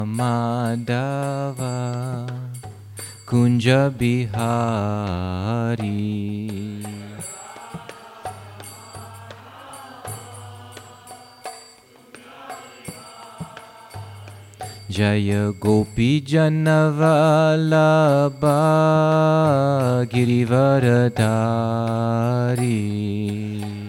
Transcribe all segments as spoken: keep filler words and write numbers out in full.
Madhava Kunja Bihari Jaya Gopi Janavalabha Girivaradari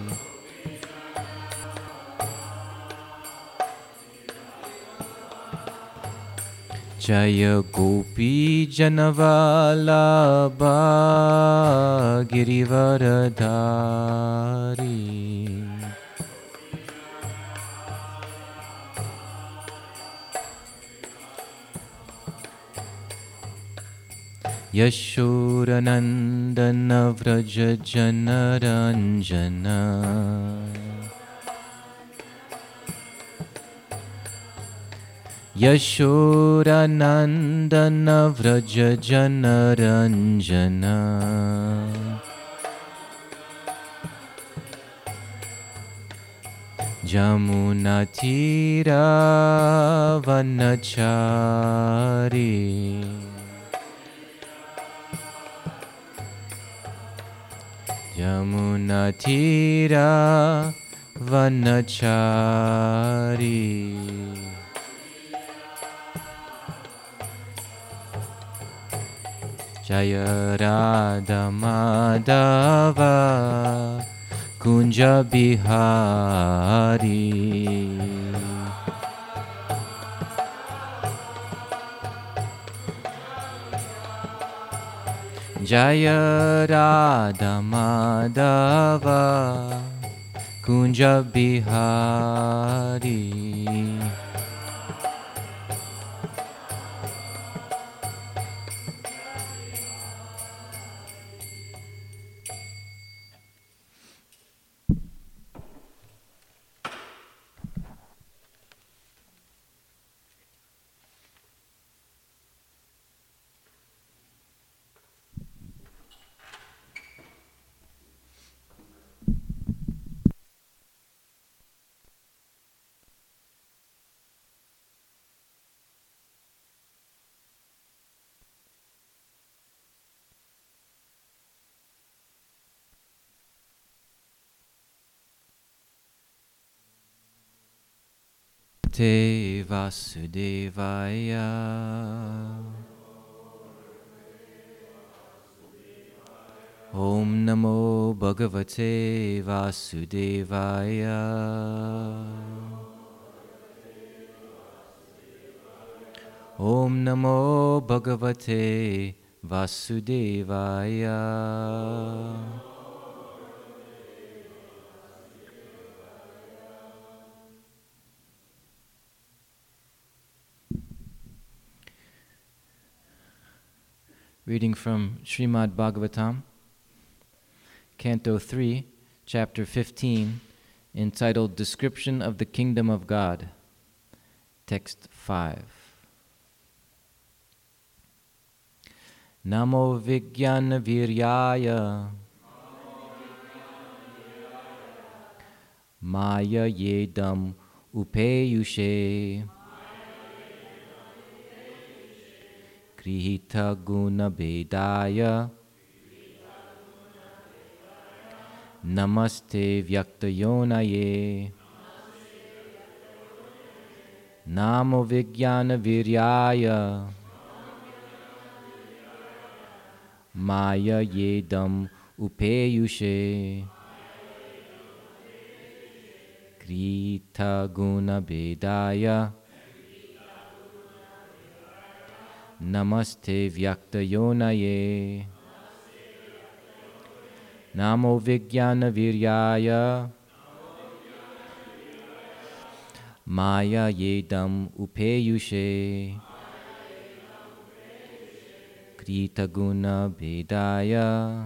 Jaya Gopi Janavalabha Girivaradari Yashodanandana Vraja Janaranjana Yashodanandana Vraja Janaranjana Jamunatira Vanachari Yamunatira Vanachari Jaya Radha Madhava Kunja Bihari Jaya Radha Madhava Kunja Bihari Te Vasudevaya Om Namo Bhagavate Vasudevaya Om Namo Bhagavate Vasudevaya Reading from Srimad Bhagavatam, Canto three, Chapter fifteen, entitled Description of the Kingdom of God. Text five. Namo Vijnana Viryaya Maya Yedam Upeyushe Krihita Guna Bedaya Namaste Vyaktayonaye Namo Vijnana Viryaya Maya Yedam Upeyushe Krihita Guna Bedaya Namaste Vyaktayonaye Namo Vijnana Viryaya Maya Yedam Upeyushe Krita Guna Bedaya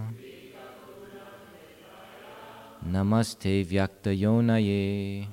Namaste Vyaktayonaye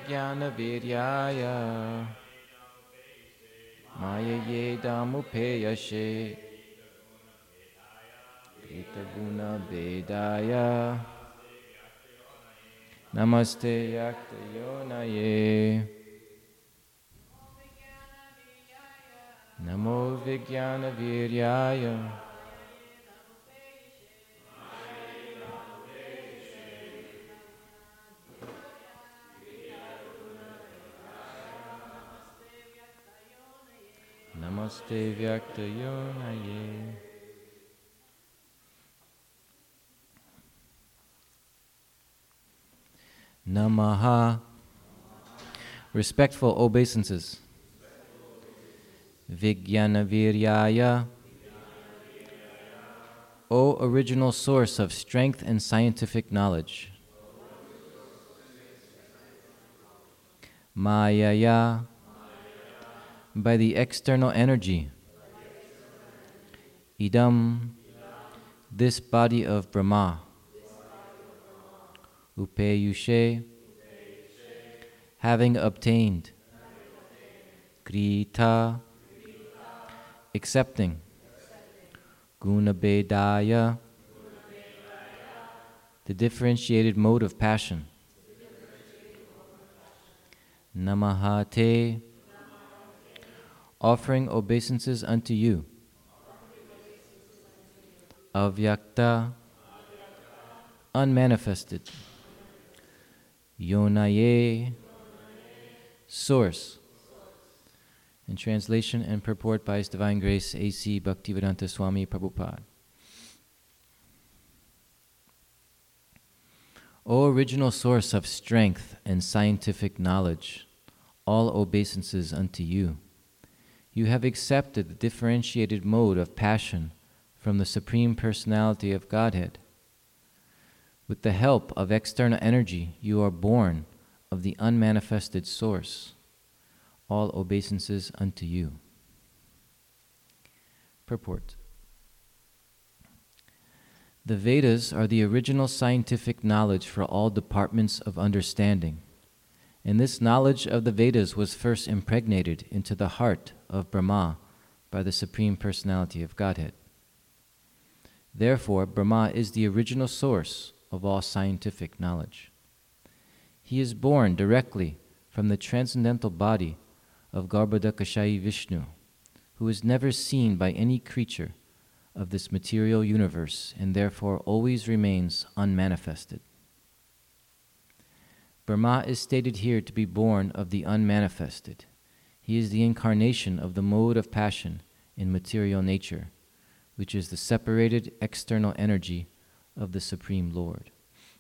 Vigyana Viryaya Maya Yedam Upeyashe Guna Bedaya Namaste Yakta Yonaye Namo Vigyana Viryaya Namaste Vyakta Yonaye. Namaha. Respectful obeisances. Vigyana Viryaya. O original source of strength and scientific knowledge. Mayaya. By the external energy. Idam. This body of Brahma. Upeyushe. Having obtained. Krita. Accepting. Gunabedaya. The differentiated mode of passion. Namahate. Offering obeisances unto you. Avyakta. Unmanifested. Yonaye. Source. In translation and purport by His Divine Grace A C Bhaktivedanta Swami Prabhupada. O original source of strength and scientific knowledge, all obeisances unto you. You have accepted the differentiated mode of passion from the Supreme Personality of Godhead. With the help of external energy, you are born of the unmanifested source. All obeisances unto you. Purport. The Vedas are the original scientific knowledge for all departments of understanding, and this knowledge of the Vedas was first impregnated into the heart of Brahma by the Supreme Personality of Godhead. Therefore, Brahma is the original source of all scientific knowledge. He is born directly from the transcendental body of Garbhodakashayi Vishnu, who is never seen by any creature of this material universe and therefore always remains unmanifested. Brahma is stated here to be born of the unmanifested. He is the incarnation of the mode of passion in material nature, which is the separated external energy of the Supreme Lord.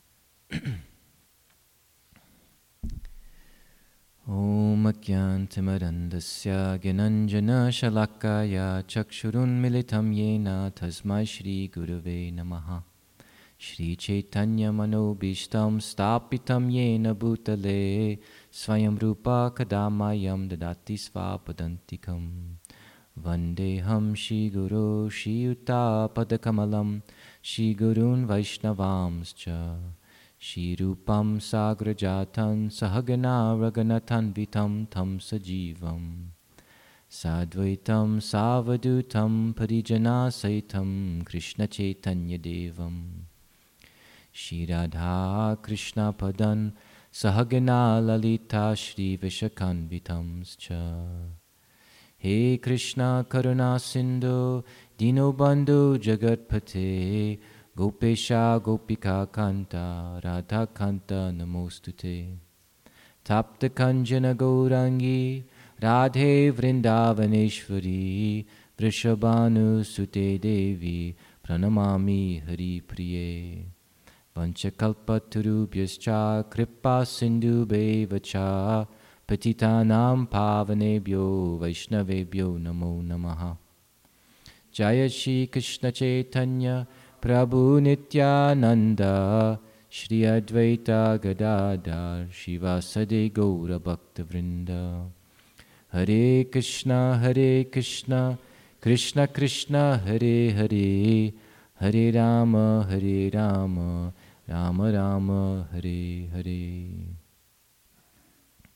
Om Akyantimarandasya Gyananjana Shalakaya Chakshurun Militam Yena Tasmai Shri Gurave Namaha Shri Chaitanya Manobishtam Stapitam Yena Bhutale Swayam Rupa Kadamayam Dadati Svapadantikam Vandeham Shri Guru Shri Yuta Padakamalam Shri Gurun Vaishnavamscha Shri Rupam Sagrajatan Sahagana Raganathan Vitam Tam Sajivam Sadvaitam Savadutam Parijana Saitam Krishna Chaitanya Devam Shri Radha Krishna Padan Sahagana Lalita Shri Vishakan Vitamscha He Krishna Karuna Sindhu Dino Bandhu Jagatpate Gopesha Gopika Kanta Radha Kanta Namostute Tapta Kanjana Gaurangi Radhe Vrindavaneshwari Vrishabhanu Sute Devi Pranamami Hari Priye Vanchakalpa Turubhyascha Kripa Sindhu Bevacha Patitanam Pavanebhyo Vaishnavebhyo Namo Namaha Jaya Shri Krishna Chaitanya Prabhu Nityananda Shri Advaita Gadadhar Shivasade Gaura Bhakta Vrinda Hare Krishna Hare Krishna Krishna Krishna Hare Hare Hare Rama Hare Rama Rama Rama Hare Hare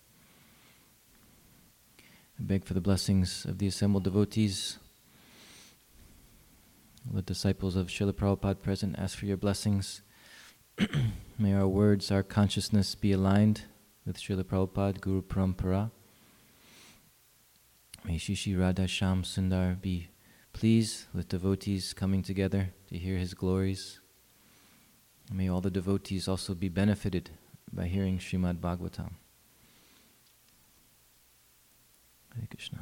We beg for the blessings of the assembled devotees. The disciples of Srila Prabhupada present, ask for your blessings. May our words, our consciousness be aligned with Srila Prabhupada, Guru Parampara. May Shishi Radha Shyam Sundar be pleased with devotees coming together to hear his glories. May all the devotees also be benefited by hearing Srimad Bhagavatam. Hare Krishna.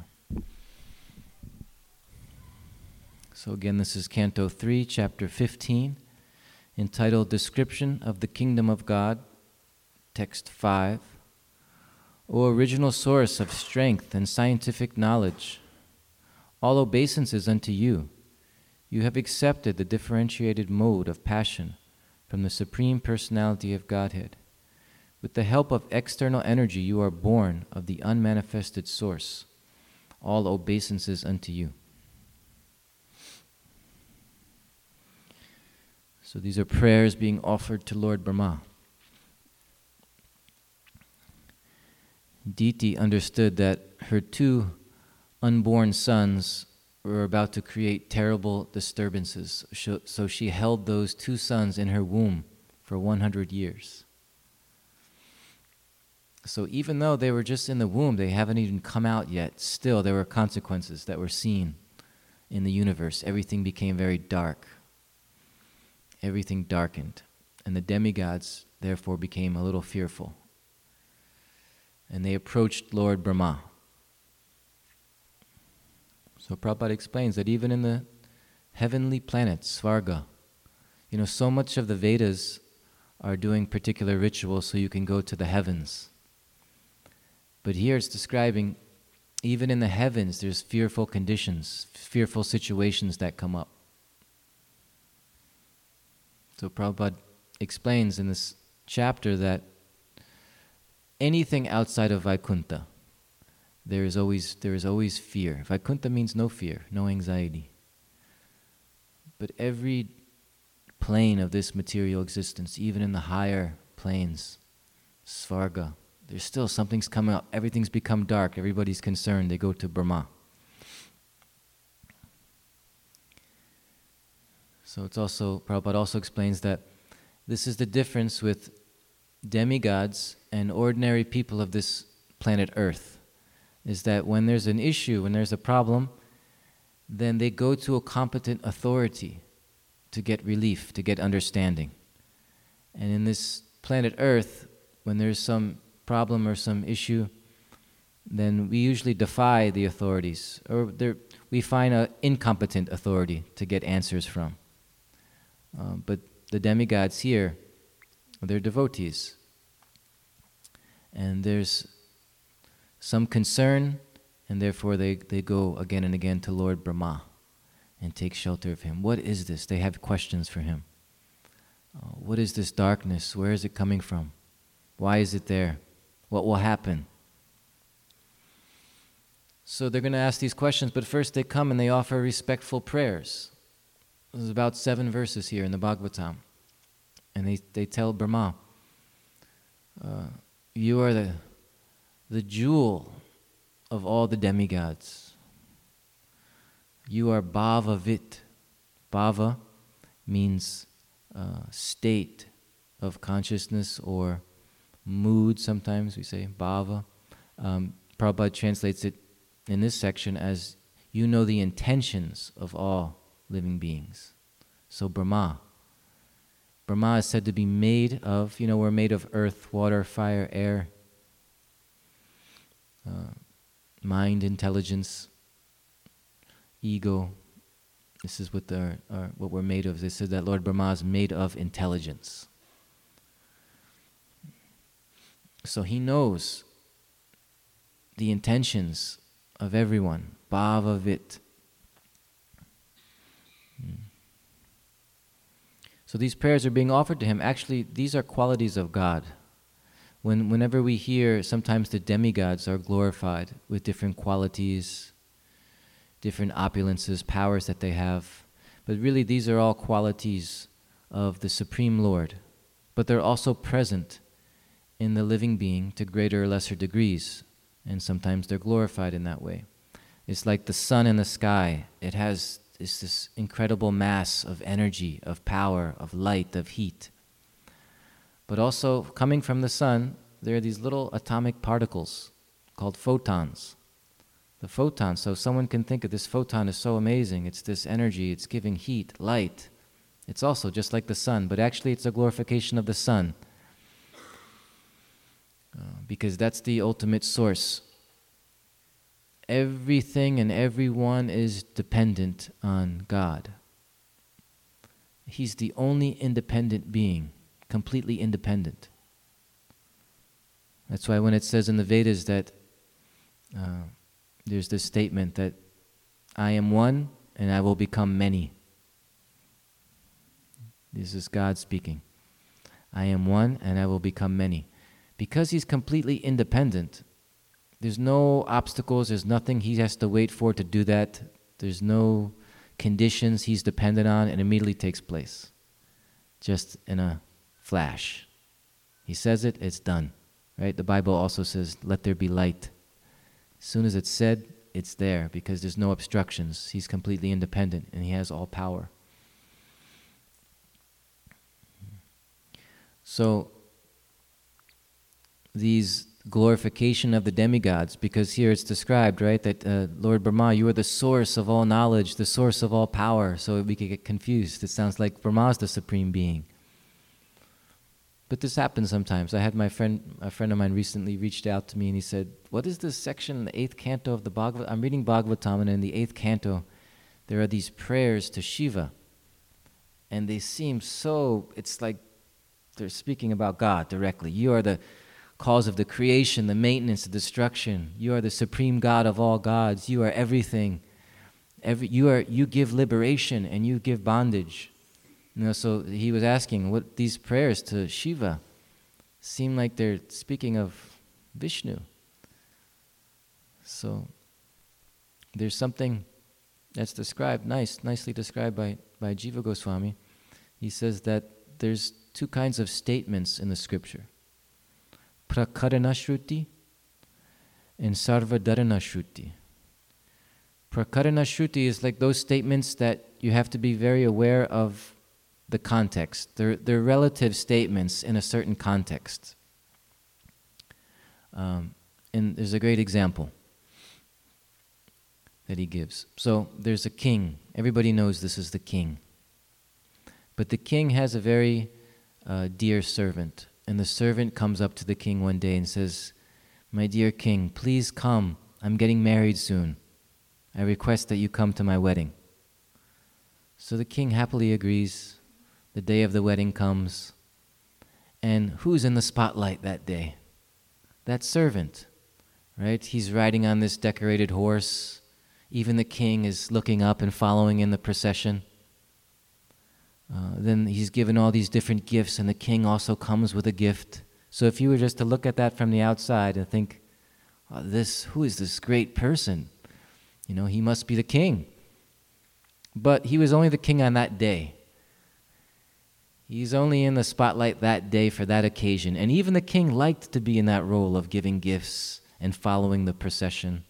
So again, this is Canto three, Chapter fifteen, entitled Description of the Kingdom of God, Text five. O original source of strength and scientific knowledge, all obeisances unto you. You have accepted the differentiated mode of passion from the Supreme Personality of Godhead. With the help of external energy, you are born of the unmanifested source. All obeisances unto you. So these are prayers being offered to Lord Brahma. Diti understood that her two unborn sons were about to create terrible disturbances, so she held those two sons in her womb for one hundred years. So even though they were just in the womb, they haven't even come out yet, still there were consequences that were seen in the universe. Everything became very dark. Everything darkened. And the demigods, therefore, became a little fearful. And they approached Lord Brahma. So Prabhupada explains that even in the heavenly planets, Svarga, you know, so much of the Vedas are doing particular rituals so you can go to the heavens. But here it's describing, even in the heavens, there's fearful conditions, fearful situations that come up. So Prabhupada explains in this chapter that anything outside of Vaikuntha, there is always there is always fear. Vaikuntha means no fear, no anxiety. But every plane of this material existence, even in the higher planes, Svarga, there's still something's coming up. Everything's become dark. Everybody's concerned. They go to Brahma. So it's also, Prabhupada also explains that this is the difference with demigods and ordinary people of this planet Earth, is that when there's an issue, when there's a problem, then they go to a competent authority to get relief, to get understanding. And in this planet Earth, when there's some problem or some issue, then we usually defy the authorities, or there, we find an incompetent authority to get answers from. Uh, but the demigods here, they're devotees. And there's some concern, and therefore they, they go again and again to Lord Brahma and take shelter of him. What is this? They have questions for him. Uh, what is this darkness? Where is it coming from? Why is it there? What will happen? So they're going to ask these questions, but first they come and they offer respectful prayers. There's about seven verses here in the Bhagavatam. And they, they tell Brahma, uh, you are the, the jewel of all the demigods. You are Bhava Vit. Bhava means uh, state of consciousness or mood, sometimes we say, Bhava. Um, Prabhupada translates it in this section as, you know the intentions of all living beings. So Brahma. Brahma is said to be made of, you know, we're made of earth, water, fire, air, uh, mind, intelligence, ego. This is what, the, uh, what we're made of. They said that Lord Brahma is made of intelligence. So he knows the intentions of everyone. Bhava Vit. Hmm. So these prayers are being offered to him. Actually, these are qualities of God. When, whenever we hear, sometimes the demigods are glorified with different qualities, different opulences, powers that they have. But really, these are all qualities of the Supreme Lord. But they're also present in the living being to greater or lesser degrees. and sometimes they're glorified in that way. It's like the sun in the sky. It has it's this incredible mass of energy, of power, of light, of heat. But also, coming from the sun, there are these little atomic particles called photons. The photon, so someone can think of this photon is so amazing. It's this energy, it's giving heat, light. It's also just like the sun, but actually it's a glorification of the sun. Uh, because that's the ultimate source. Everything and everyone is dependent on God. He's the only independent being, completely independent. That's why when it says in the Vedas that uh, there's this statement that I am one and I will become many. This is God speaking. I am one and I will become many. Because he's completely independent, there's no obstacles, there's nothing he has to wait for to do that. There's no conditions he's dependent on. It immediately takes place. Just in a flash. He says it, it's done. Right? The Bible also says, let there be light. As soon as it's said, it's there because there's no obstructions. He's completely independent and he has all power. So, these glorification of the demigods, because here it's described, right, that uh, Lord Brahma, you are the source of all knowledge, the source of all power, so we could get confused. It sounds like Brahma's the supreme being. But this happens sometimes. I had my friend, a friend of mine recently reached out to me and he said, what is this section in the eighth canto of the Bhagavad? I'm reading Bhagavatam, and in the eighth canto, there are these prayers to Shiva. And they seem so, it's like they're speaking about God directly. You are the cause of the creation, the maintenance, the destruction. You are the supreme God of all gods. You are everything. Every, you are you give liberation and you give bondage. You know, so he was asking what these prayers to Shiva seem like they're speaking of Vishnu. So there's something that's described, nice, nicely described by, by Jiva Goswami. He says that there's two kinds of statements in the scripture. Prakarana Shruti and Sarvadharana Shruti. Prakarana Shruti is like those statements that you have to be very aware of the context. They're, they're relative statements in a certain context. Um, and there's a great example that he gives. So there's a king. Everybody knows this is the king. But the king has a very uh, dear servant. And the servant comes up to the king one day and says, my dear king, please come. I'm getting married soon. I request that you come to my wedding. So the king happily agrees. The day of the wedding comes. And who's in the spotlight that day? That servant, right? He's riding on this decorated horse. Even the king is looking up and following in the procession. Uh, then he's given all these different gifts, and the king also comes with a gift. So if you were just to look at that from the outside and think, oh, this, who is this great person? You know, he must be the king. But he was only the king on that day. He's only in the spotlight that day for that occasion. And even the king liked to be in that role of giving gifts and following the procession.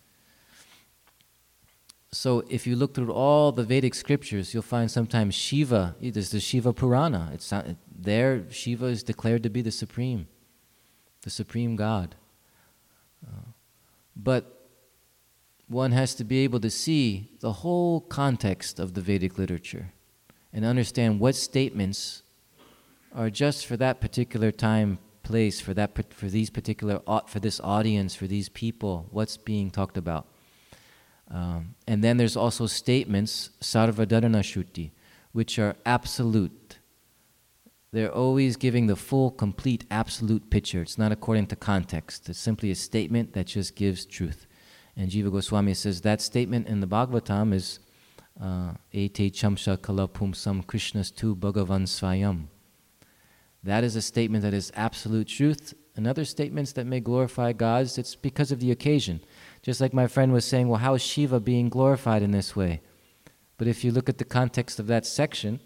So if you look through all the Vedic scriptures, you'll find sometimes Shiva, there's the Shiva Purana. It's not, there, Shiva is declared to be the supreme, the supreme God. Uh, but one has to be able to see the whole context of the Vedic literature and understand what statements are just for that particular time, place, for that for these particular for this audience, for these people, what's being talked about. Um, and then there's also statements, Sarvadharana Shruti, which are absolute. They're always giving the full, complete, absolute picture. It's not according to context. It's simply a statement that just gives truth. And Jiva Goswami says that statement in the Bhagavatam is Ete Chamsha Kala Pumsam Krishnastu Bhagavan Swayam. That is a statement that is absolute truth. And other statements that may glorify gods, it's because of the occasion. Just like my friend was saying, well, how is Shiva being glorified in this way? But if you look at the context of that section,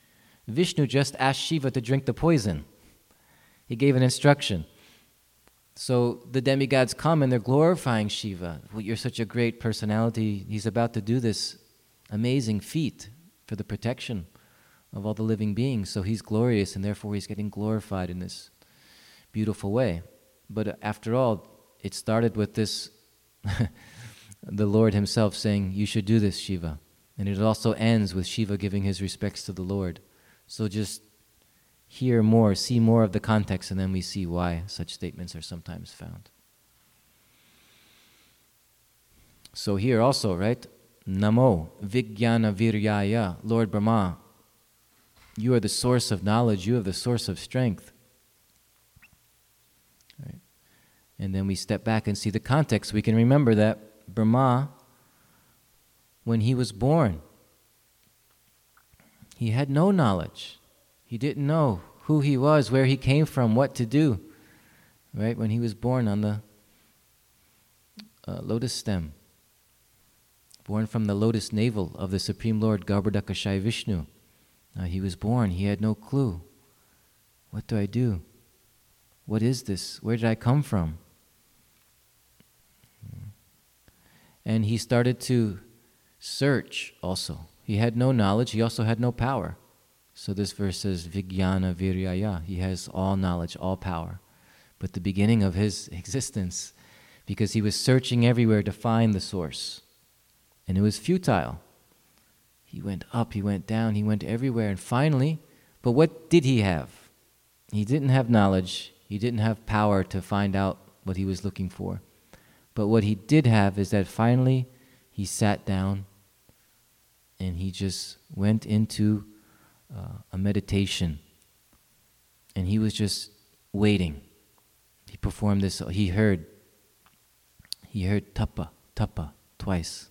Vishnu just asked Shiva to drink the poison. He gave an instruction. So the demigods come and they're glorifying Shiva. Well, you're such a great personality. He's about to do this amazing feat for the protection of all the living beings. So he's glorious, and therefore he's getting glorified in this beautiful way. But after all, it started with this, the Lord himself saying, you should do this, Shiva. And it also ends with Shiva giving his respects to the Lord. So just hear more, see more of the context, and then we see why such statements are sometimes found. So here also, right? Namo Vijnana Viryaya, Lord Brahma, you are the source of knowledge, you are the source of strength. Right? And then we step back and see the context. We can remember that Brahma, when he was born, he had no knowledge. He didn't know who he was, where he came from, what to do, right? When he was born on the uh, lotus stem, born from the lotus navel of the Supreme Lord Garbhodakashayi Vishnu. Uh, he was born, he had no clue. What do I do? What is this? Where did I come from? And he started to search also. He had no knowledge, he also had no power. So this verse says, Vijnana Viryaya, he has all knowledge, all power. But the beginning of his existence, because he was searching everywhere to find the source, and it was futile. He went up, he went down, he went everywhere, and finally, but what did he have? He didn't have knowledge, he didn't have power to find out what he was looking for. But what he did have is that finally he sat down and he just went into uh, a meditation. And he was just waiting. He performed this, he heard, he heard tapa, tapa, twice.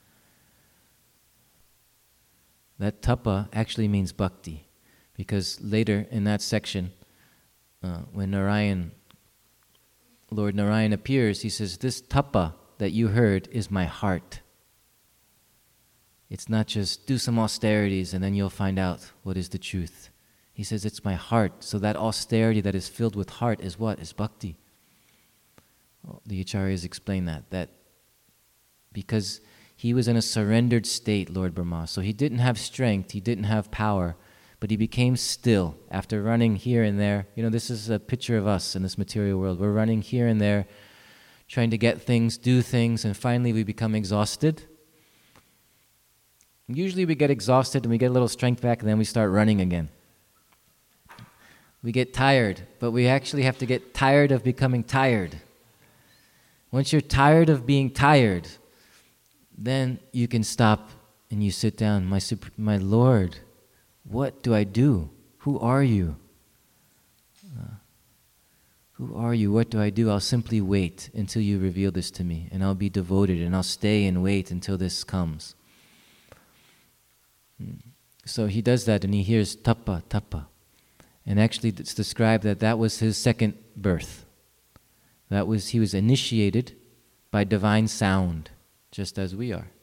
That tapa actually means bhakti, because later in that section, uh, when Narayan, Lord Narayan appears, he says, this tapa that you heard is my heart. It's not just do some austerities and then you'll find out what is the truth. He says it's my heart. So that austerity that is filled with heart is what? Is bhakti. Well, the Acharyas explain that, that because he was in a surrendered state, Lord Brahma. So he didn't have strength, he didn't have power, but he became still after running here and there. You know, this is a picture of us in this material world. We're running here and there, trying to get things, do things, and finally we become exhausted. Usually we get exhausted and we get a little strength back and then we start running again. We get tired, but we actually have to get tired of becoming tired. Once you're tired of being tired, then you can stop and you sit down. My, super, my Lord, what do I do? Who are you? Uh, who are you? What do I do? I'll simply wait until you reveal this to me, and I'll be devoted, and I'll stay and wait until this comes. So he does that, and he hears tapa, tapa. And actually it's described that that was his second birth. That was, he was initiated by divine sound, just as we are.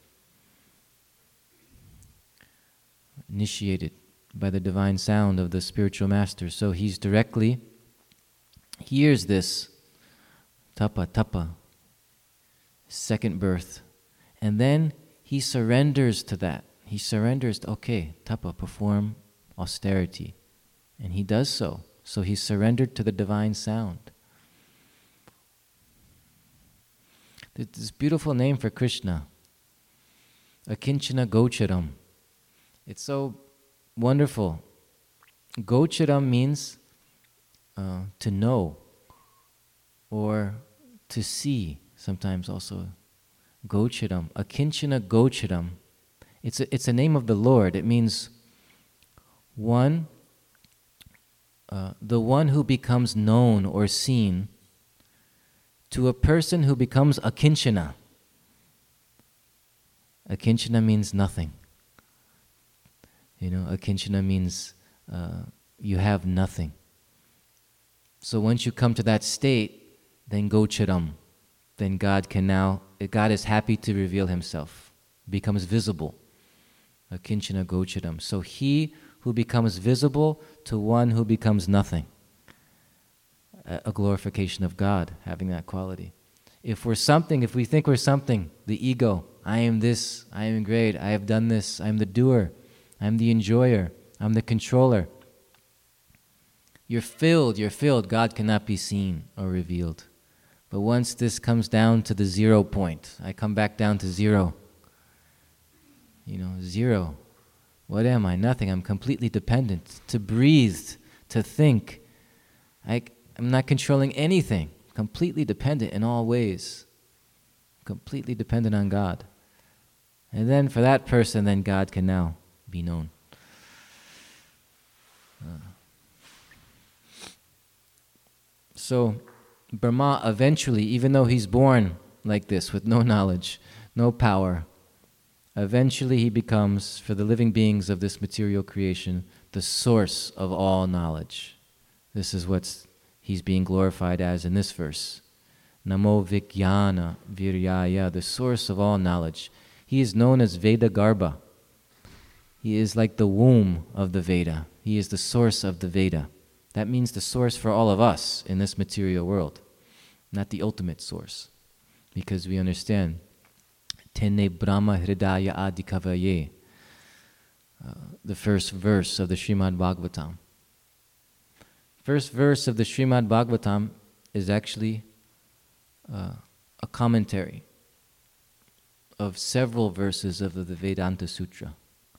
Initiated by the divine sound of the spiritual master. So he's directly hears this tapa, tapa, second birth. And then he surrenders to that. He surrenders to, okay, tapa, perform austerity. And he does so. So he surrendered to the divine sound. There's this beautiful name for Krishna, Akinchana Gocharam. It's so wonderful. Gocharam means uh, to know or to see, sometimes also. Gocharam, Akinchana Gocharam. It's a, it's a name of the Lord. It means one, uh, the one who becomes known or seen to a person who becomes akinchana. Akinchana means nothing. You know, akinchana means uh, you have nothing. So once you come to that state, then gocharam. Then God can now, God is happy to reveal himself, becomes visible. Akinchana gocharam. So he who becomes visible to one who becomes nothing. a, a glorification of God, having that quality. If we're something, if we think we're something, the ego, I am this, I am great, I have done this, I am the doer, I am the enjoyer, I'm the controller. You're filled, you're filled, God cannot be seen or revealed. But once this comes down to the zero point, I come back down to zero. You know, zero. What am I? Nothing. I'm completely dependent. To breathe, to think. I, I'm not controlling anything. Completely dependent in all ways. Completely dependent on God. And then for that person, then God can now be known. Uh. So, Brahma eventually, even though he's born like this with no knowledge, no power, eventually he becomes, for the living beings of this material creation, the source of all knowledge. This is what he's being glorified as in this verse. Namo Vijnana Viryaya, the source of all knowledge. He is known as Veda Garbha. He is like the womb of the Veda. He is the source of the Veda. That means the source for all of us in this material world, not the ultimate source. Because we understand, Tenne Brahma Hridaya Adikavaye, uh, the first verse of the Srimad Bhagavatam. First verse of the Srimad Bhagavatam is actually uh, a commentary of several verses of the Vedanta Sutra.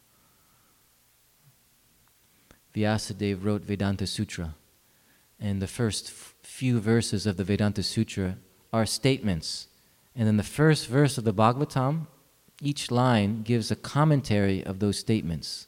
Vyasadeva wrote Vedanta Sutra, and the first f- few verses of the Vedanta Sutra are statements. And then the first verse of the Bhagavatam, each line gives a commentary of those statements.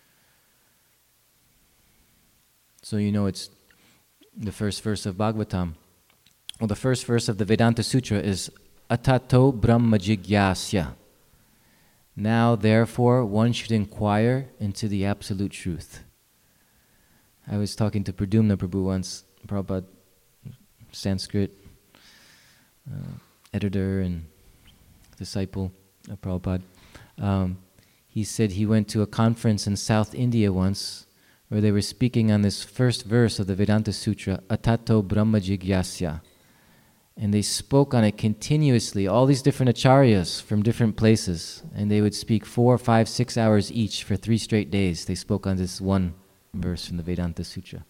So you know it's the first verse of Bhagavatam. Well, the first verse of the Vedanta Sutra is Atato Brahma Jigyasya. Now, therefore, one should inquire into the absolute truth. I was talking to Pradumna Prabhu once, Prabhupada, Sanskrit uh, editor and disciple of Prabhupada. Um, he said he went to a conference in South India once where they were speaking on this first verse of the Vedanta Sutra, Atato Brahma Jigyasya. And they spoke on it continuously, all these different acharyas from different places. And they would speak four, five, six hours each for three straight days. They spoke on this one verse from the Vedanta Sutra.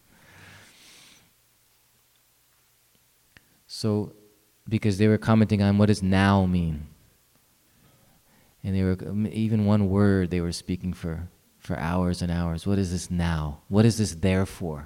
So, because they were commenting on what does now mean. And they were, even one word they were speaking for, for hours and hours. What is this now? What is this there for?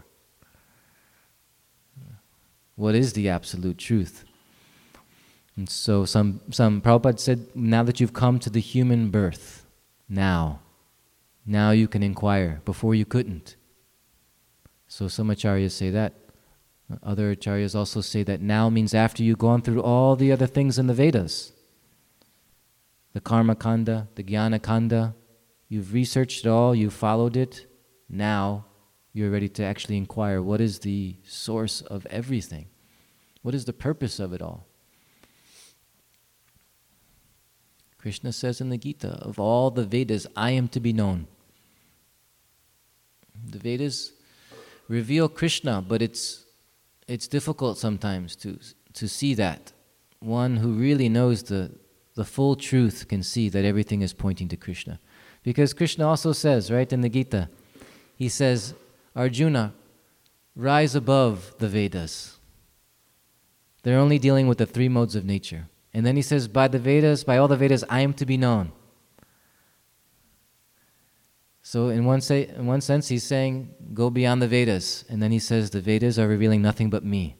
What is the absolute truth? And so some, some Prabhupada said, now that you've come to the human birth, now, now you can inquire. Before you couldn't. So some acharyas say that. Other acharyas also say that now means after you've gone through all the other things in the Vedas. The Karma Kanda, the Jnana Kanda, you've researched it all, you've followed it. Now you're ready to actually inquire, what is the source of everything? What is the purpose of it all? Krishna says in the Gita, of all the Vedas, I am to be known. The Vedas reveal Krishna, but it's it's difficult sometimes to to see that. One who really knows the, the full truth can see that everything is pointing to Krishna. Because Krishna also says, right, in the Gita, he says, Arjuna, rise above the Vedas. They're only dealing with the three modes of nature. And then he says, by the Vedas, by all the Vedas, I am to be known. So in one, say, in one sense, he's saying, go beyond the Vedas. And then he says, the Vedas are revealing nothing but me.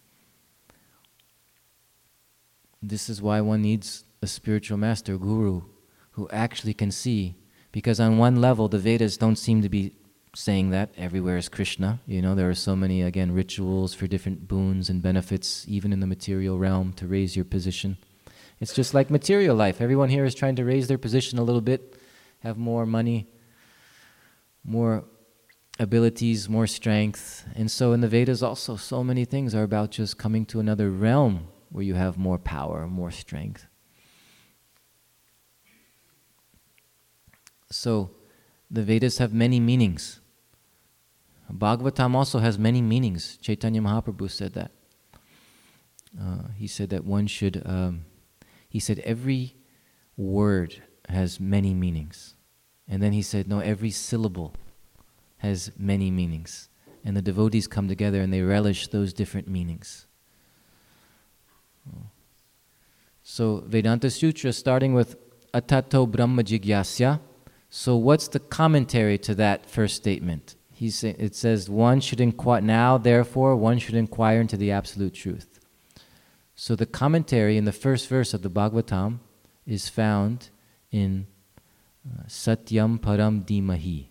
This is why one needs a spiritual master, guru, who actually can see. Because on one level, the Vedas don't seem to be saying that everywhere is Krishna. You know, there are so many, again, rituals for different boons and benefits, even in the material realm, to raise your position. It's just like material life. Everyone here is trying to raise their position a little bit, have more money, more abilities, more strength. And so in the Vedas also, so many things are about just coming to another realm where you have more power, more strength. So the Vedas have many meanings. Bhagavatam also has many meanings. Chaitanya Mahaprabhu said that. Uh, he said that one should, um, he said every word has many meanings. And then he said, no, every syllable has many meanings. And the devotees come together and they relish those different meanings. So Vedanta Sutra, starting with Atato Brahma Jigyasya. So what's the commentary to that first statement? He say, it says, one should inquire, now therefore one should inquire into the absolute truth. So the commentary in the first verse of the Bhagavatam is found in uh, Satyam Param Dhimahi.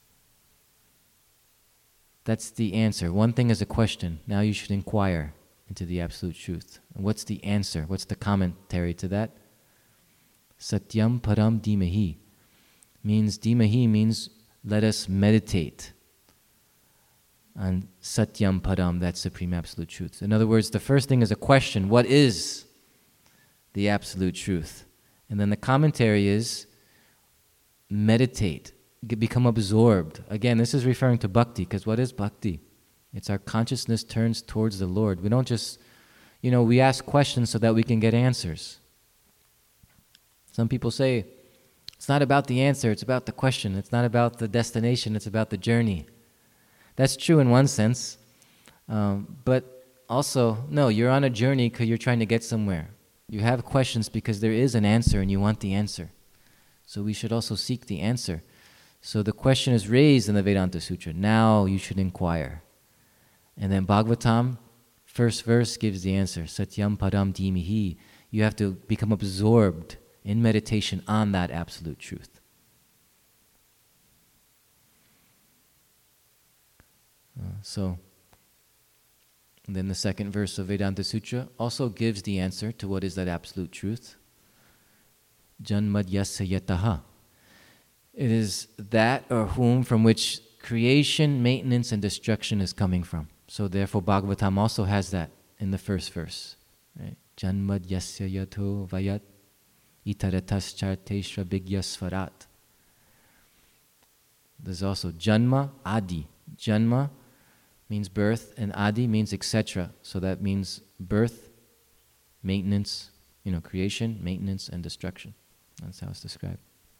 That's the answer. One thing is a question. Now you should inquire into the absolute truth. And what's the answer? What's the commentary to that? Satyam Param Dhimahi means, Dhimahi means let us meditate on Satyam Param, that supreme absolute truth. In other words, the first thing is a question. What is the absolute truth? And then the commentary is meditate, become absorbed. Again, this is referring to bhakti, because what is bhakti? It's our consciousness turns towards the Lord. We don't just, you know, we ask questions so that we can get answers. Some people say, it's not about the answer, it's about the question. It's not about the destination, it's about the journey. That's true in one sense. Um, but also, no, you're on a journey because you're trying to get somewhere. You have questions because there is an answer and you want the answer. So we should also seek the answer. So the question is raised in the Vedanta Sutra. Now you should inquire. And then Bhagavatam, first verse gives the answer. Satyam Param Dhimahi. You have to become absorbed in meditation on that absolute truth. Uh, so, and then the second verse of Vedanta Sutra also gives the answer to what is that absolute truth. Janmad yasya yataha. It is that or whom from which creation, maintenance, and destruction is coming from. So therefore Bhagavatam also has that in the first verse. Right? Janmad yasya yato vayat itaratas charteshra vigyasvarat. There's also Janma, Adi. Janma means birth, and Adi means et cetera. So that means birth, maintenance, you know, creation, maintenance, and destruction. That's how it's described.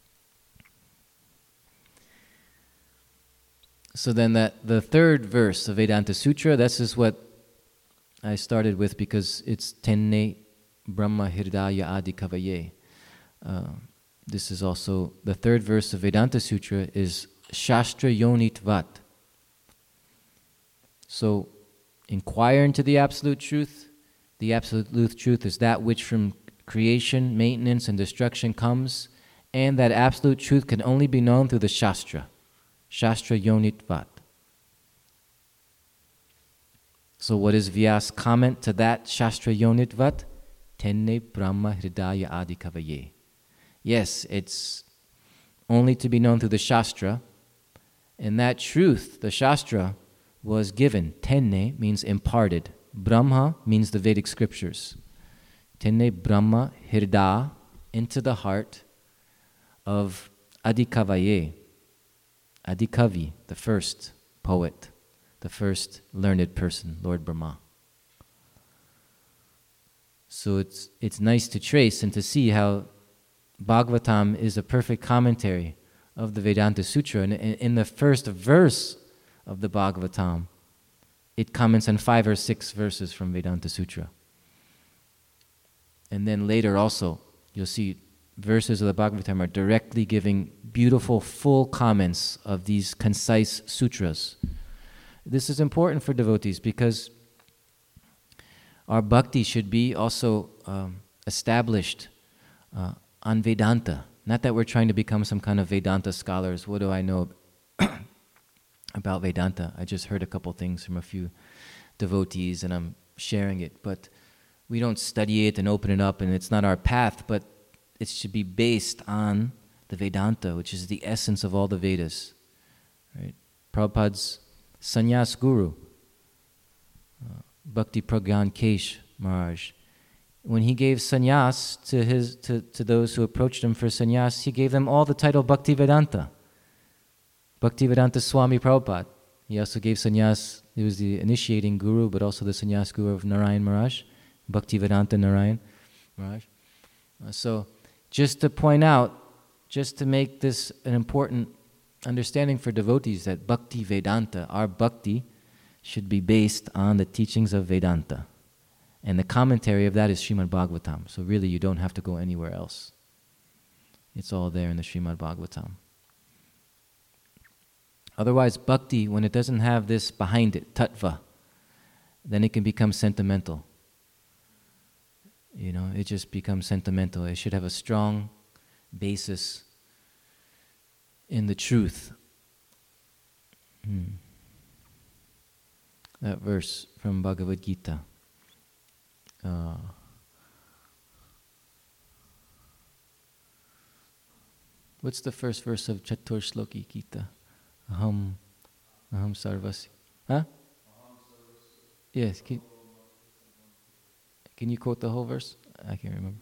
So then that the third verse of Vedanta Sutra, this is what I started with because it's Tenne Brahma Hirdaya Adi Kavaye. Uh, this is also, the third verse of Vedanta Sutra is Shastra Yonitvat. So, inquire into the absolute truth. The absolute truth is that which from creation, maintenance, and destruction comes, and that absolute truth can only be known through the Shastra. Shastra Yonitvat. So what is Vyas' comment to that Shastra Yonitvat? Tenne Brahma Hridaya Adi Kavaye. Yes, it's only to be known through the Shastra, and that truth, the Shastra, was given. Tenne means imparted. Brahma means the Vedic scriptures. Tenne Brahma Hirda, into the heart of Adikavaye. Adikavi, the first poet, the first learned person, Lord Brahma. So it's it's nice to trace and to see how Bhagavatam is a perfect commentary of the Vedanta Sutra. And in the first verse of the Bhagavatam, it comments on five or six verses from Vedanta Sutra. And then later also, you'll see verses of the Bhagavatam are directly giving beautiful, full comments of these concise sutras. This is important for devotees because our bhakti should be also um, established uh, on Vedanta. Not that we're trying to become some kind of Vedanta scholars. What do I know about Vedanta? I just heard a couple things from a few devotees and I'm sharing it. But we don't study it and open it up and it's not our path, but it should be based on the Vedanta, which is the essence of all the Vedas. Right? Prabhupada's sannyas guru, uh, Bhakti Pragyan Kesh Maharaj, when he gave sannyas to his to, to those who approached him for sannyas, he gave them all the title Bhakti Vedanta. Bhakti Vedanta Swami Prabhupada. He also gave sannyas. He was the initiating guru, but also the sannyas guru of Narayan Maharaj, Bhaktivedanta Narayan Maharaj. Uh, so, just to point out, just to make this an important understanding for devotees, that Bhakti Vedanta, our bhakti, should be based on the teachings of Vedanta. And the commentary of that is Srimad Bhagavatam. So really, you don't have to go anywhere else. It's all there in the Srimad Bhagavatam. Otherwise, bhakti, when it doesn't have this behind it, tattva, then it can become sentimental. You know, it just becomes sentimental. It should have a strong basis in the truth. Hmm. That verse from Bhagavad Gita. Uh, what's the first verse of Chatur Shloki Gita? Aham, aham sarvasya. Huh? Yes. Can, can you quote the whole verse? I can't remember.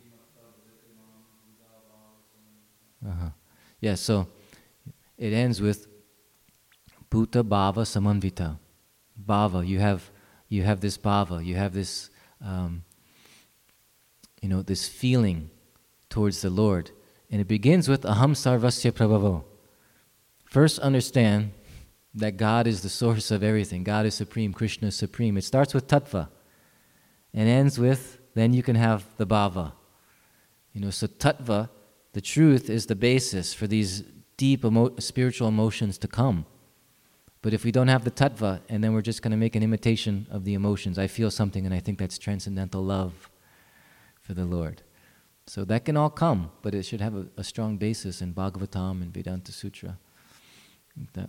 Uh-huh. Yeah, so it ends with Bhuta Bhava Samanvita. Bhava, you have you have this bhava, you have this um, you know, this feeling towards the Lord. And it begins with Aham Sarvasya Prabhavo. First understand that God is the source of everything. God is supreme, Krishna is supreme. It starts with tattva and ends with, then you can have the bhava. You know, so tattva, the truth, is the basis for these deep emo- spiritual emotions to come. But if we don't have the tattva, and then we're just going to make an imitation of the emotions, I feel something and I think that's transcendental love for the Lord. So that can all come, but it should have a, a strong basis in Bhagavatam and Vedanta Sutra. Like that.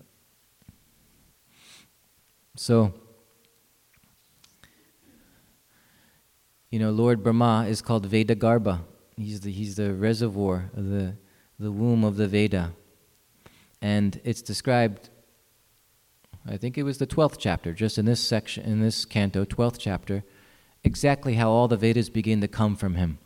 So, you know, Lord Brahma is called Veda Garbha. He's the he's the reservoir, of the the womb of the Veda, and it's described. I think it was the twelfth chapter, just in this section, in this canto, twelfth chapter, exactly how all the Vedas begin to come from him.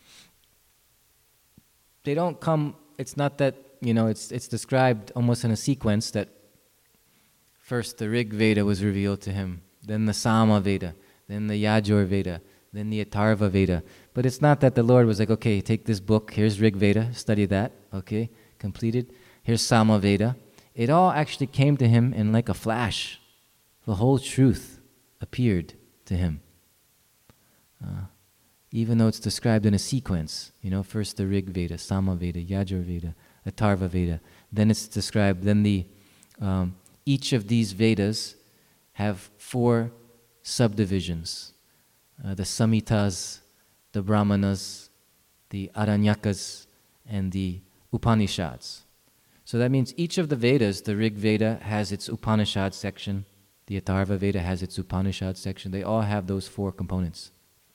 They don't come. It's not that, you know. It's it's described almost in a sequence that. First, the Rig Veda was revealed to him, then the Sama Veda, then the Yajur Veda, then the Atharva Veda. But it's not that the Lord was like, okay, take this book, here's Rig Veda, study that, okay, completed. Here's Sama Veda. It all actually came to him in like a flash. The whole truth appeared to him. Uh, even though it's described in a sequence, you know, first the Rig Veda, Sama Veda, Yajur Veda, Atharva Veda. Then it's described, then the... Um, Each of these Vedas have four subdivisions. Uh, the Samhitas, the Brahmanas, the Aranyakas, and the Upanishads. So that means each of the Vedas, the Rig Veda has its Upanishad section, the Atharva Veda has its Upanishad section. They all have those four components.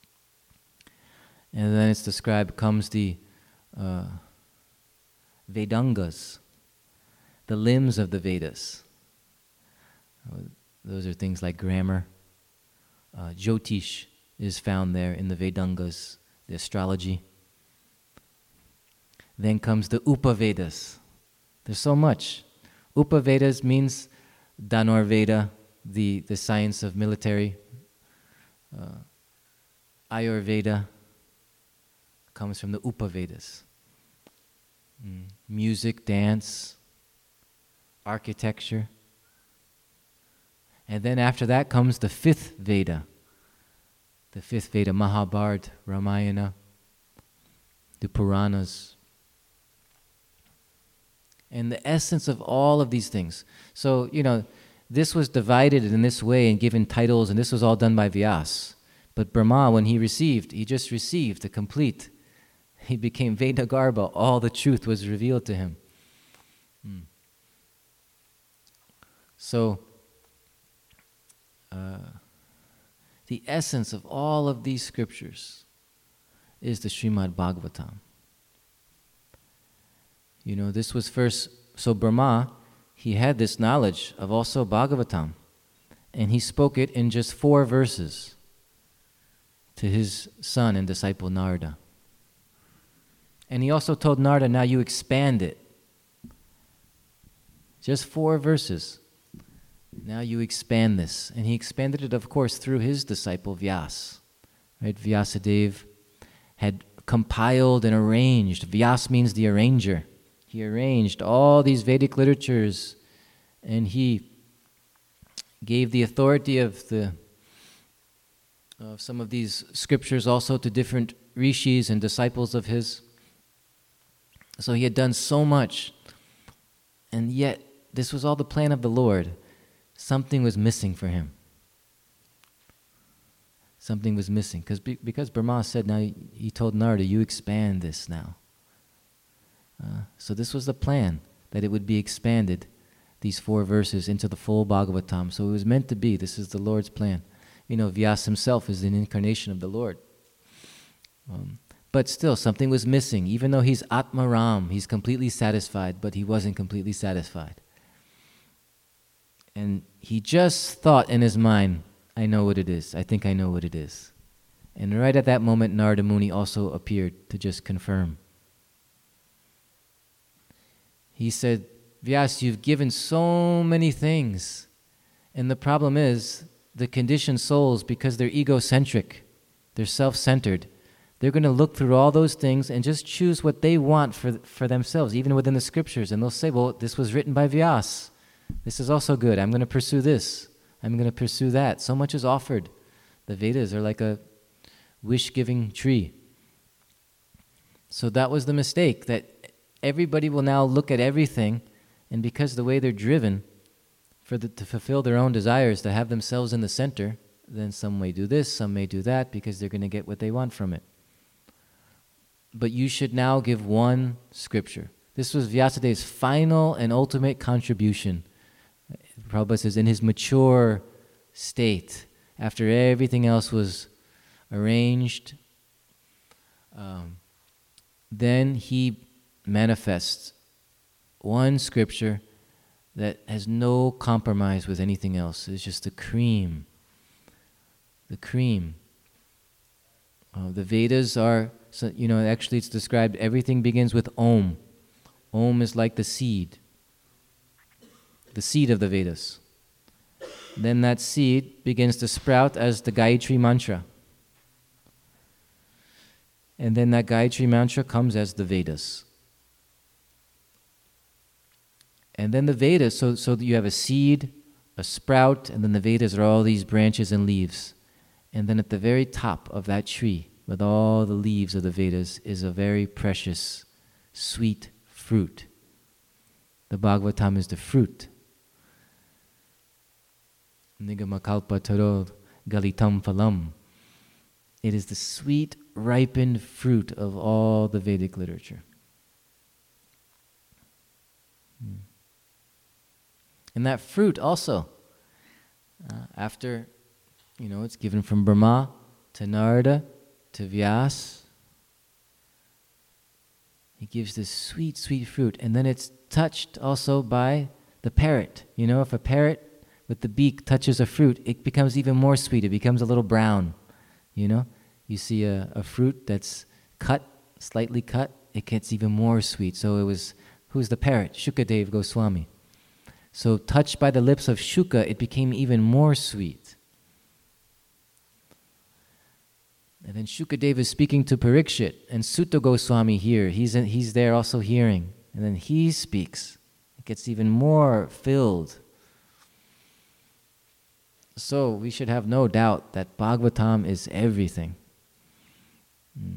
And then it's described, comes the uh, Vedangas, the limbs of the Vedas. Those are things like grammar. Uh, Jyotish is found there in the Vedangas, the astrology. Then comes the Upavedas. There's so much. Upavedas means Dhanurveda, the, the science of military. Uh, Ayurveda comes from the Upavedas. Mm. Music, dance, architecture. And then after that comes the fifth Veda. The fifth Veda, Mahabharata, Ramayana, the Puranas. And the essence of all of these things. So, you know, this was divided in this way and given titles, and this was all done by Vyas. But Brahma, when he received, he just received the complete. He became Veda Garbha. All the truth was revealed to him. Hmm. So, Uh, the essence of all of these scriptures is the Srimad Bhagavatam. You know, this was first, so Brahma, he had this knowledge of also Bhagavatam, and he spoke it in just four verses to his son and disciple Narada. And he also told Narada, now you expand it. Just four verses. Now you expand this. And he expanded it, of course, through his disciple Vyas. Right? Vyasadeva had compiled and arranged. Vyas means the arranger. He arranged all these Vedic literatures, and he gave the authority of the of some of these scriptures also to different rishis and disciples of his. So he had done so much, and yet this was all the plan of the Lord. Something was missing for him. Something was missing. Because because Brahma said, now he told Narada, you expand this now. Uh, so this was the plan, that it would be expanded, these four verses, into the full Bhagavatam. So it was meant to be. This is the Lord's plan. You know, Vyas himself is an incarnation of the Lord. Um, but still, something was missing. Even though he's Atmaram, he's completely satisfied, but he wasn't completely satisfied. And he just thought in his mind, I know what it is. I think I know what it is. And right at that moment, Narada Muni also appeared to just confirm. He said, Vyas, you've given so many things. And the problem is, the conditioned souls, because they're egocentric, they're self-centered, they're going to look through all those things and just choose what they want for, for themselves, even within the scriptures. And they'll say, well, this was written by Vyas. This is also good. I'm going to pursue this. I'm going to pursue that. So much is offered. The Vedas are like a wish-giving tree. So that was the mistake, that everybody will now look at everything, and because the way they're driven for the, to fulfill their own desires, to have themselves in the center, then some may do this, some may do that, because they're going to get what they want from it. But you should now give one scripture. This was Vyasadeva's final and ultimate contribution. Prabhupada says, in his mature state, after everything else was arranged, um, then he manifests one scripture that has no compromise with anything else. It's just the cream. The cream. Uh, the Vedas are, so, you know, actually it's described, everything begins with Om. Om is like the seed. The seed of the Vedas. Then that seed begins to sprout as the Gayatri Mantra. And then that Gayatri Mantra comes as the Vedas. And then the Vedas, so, so you have a seed, a sprout, and then the Vedas are all these branches and leaves. And then at the very top of that tree, with all the leaves of the Vedas, is a very precious, sweet fruit. The Bhagavatam is the fruit. Nigamakalpataro galitam phalam. It is the sweet, ripened fruit of all the Vedic literature. Hmm. And that fruit also, uh, after, you know, it's given from Brahma to Narada to Vyas, he gives this sweet, sweet fruit. And then it's touched also by the parrot. You know, if a parrot with the beak touches a fruit, it becomes even more sweet. It becomes a little brown, you know. You see a, a fruit that's cut, slightly cut, it gets even more sweet. So it was, who's the parrot? Shukadeva Goswami. So touched by the lips of Shuka, it became even more sweet. And then Shukadeva is speaking to Parikshit, and Sutta Goswami here, he's, in, he's there also hearing. And then he speaks. It gets even more filled. So we should have no doubt that Bhagavatam is everything. Mm.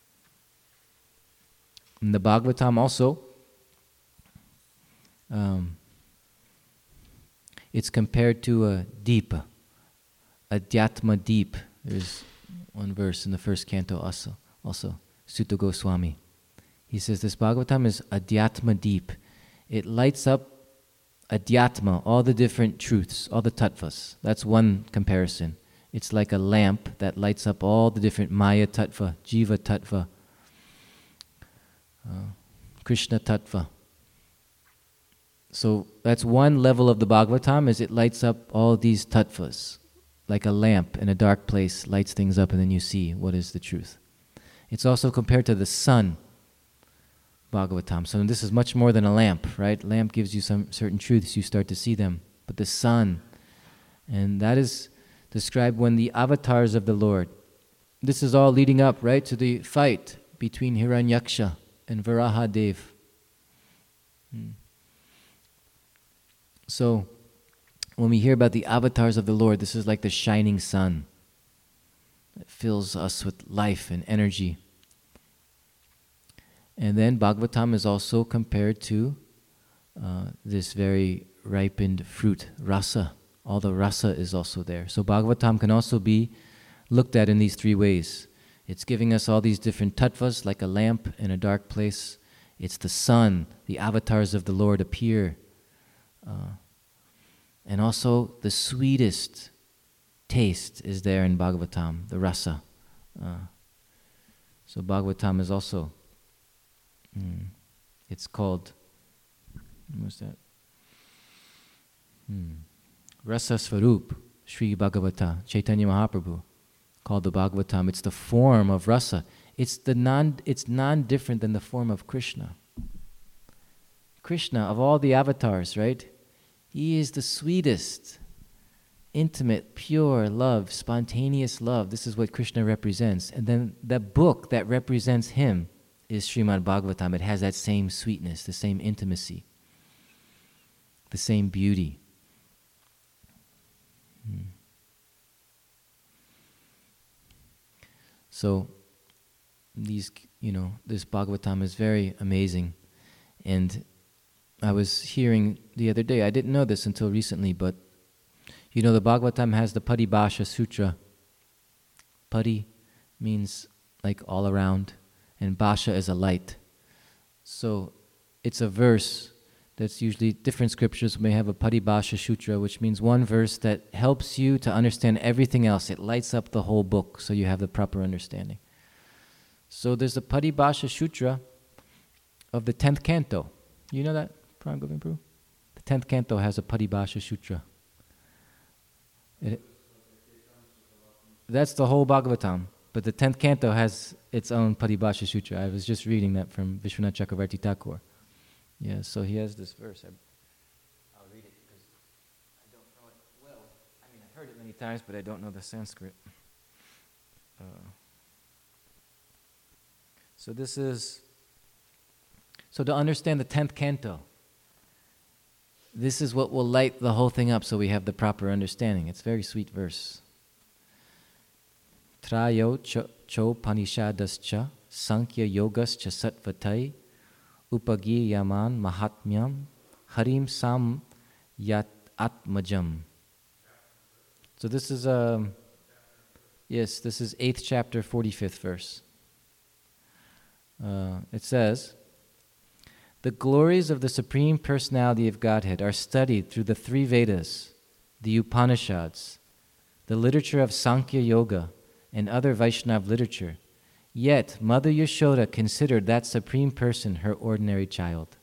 And the Bhagavatam also, um, it's compared to a deepa, a Dhyatma deep. There's one verse in the first canto also, also Sutta Goswami. He says this Bhagavatam is a Dhyatma deep. It lights up Adhyatma, all the different truths, all the tattvas. That's one comparison. It's like a lamp that lights up all the different Maya tattva, Jiva tattva, uh, Krishna tattva. So that's one level of the Bhagavatam, is it lights up all these tattvas. Like a lamp in a dark place lights things up, and then you see what is the truth. It's also compared to the sun, Bhagavatam. So this is much more than a lamp, right? Lamp gives you some certain truths, you start to see them. but the sun. And that is described when the avatars of the Lord. This is all leading up, right, to the fight between Hiranyaksha and Varahadev. Hmm. So, when we hear about the avatars of the Lord, this is like the shining sun. It fills us with life and energy. And then Bhagavatam is also compared to uh, this very ripened fruit, rasa. All the rasa is also there. So Bhagavatam can also be looked at in these three ways. It's giving us all these different tattvas, like a lamp in a dark place. It's the sun, the avatars of the Lord appear. Uh, and also the sweetest taste is there in Bhagavatam, the rasa. Uh, so Bhagavatam is also, mm, it's called, what's that? Hmm. Rasa Svarup, Sri Bhagavata, Chaitanya Mahaprabhu, called the Bhagavatam. It's the form of rasa. It's the non. It's non-different than the form of Krishna. Krishna, of all the avatars, right? He is the sweetest, intimate, pure love, spontaneous love. This is what Krishna represents. And then the book that represents him is Srimad Bhagavatam. It has that same sweetness, the same intimacy, the same beauty. Hmm. So, these, you know, this Bhagavatam is very amazing. And I was hearing the other day, I didn't know this until recently, but you know, the Bhagavatam has the Paribhasha Sutra. Pari means like all around, and Bhasha is a light. So it's a verse that's usually, different scriptures may have a Paribhasha Sutra, which means one verse that helps you to understand everything else. It lights up the whole book so you have the proper understanding. So there's a Paribhasha Sutra of the tenth canto. You know that, Pram Govind Prabhu? The tenth canto has a Paribhasha Sutra. It, that's the whole Bhagavatam, but the tenth canto has its own Paribhasha Sutra. I was just reading that from Vishwanath Chakravarti Thakur. Yeah, so he has this verse. I, I'll read it because I don't know it well. I mean, I've heard it many times, but I don't know the Sanskrit. Uh, so this is, so to understand the tenth canto, this is what will light the whole thing up so we have the proper understanding. It's a very sweet verse. Trayo cho, cho panishadascha sankhya yogascha sattvatai upagi yaman mahatmyam harim sam yat atmajam. So this is, um, yes, this is eighth chapter, forty-fifth verse. Uh, it says, the glories of the Supreme Personality of Godhead are studied through the three Vedas, the Upanishads, the literature of Sankhya Yoga, and other Vaishnava literature. Yet, Mother Yashoda considered that Supreme Person her ordinary child.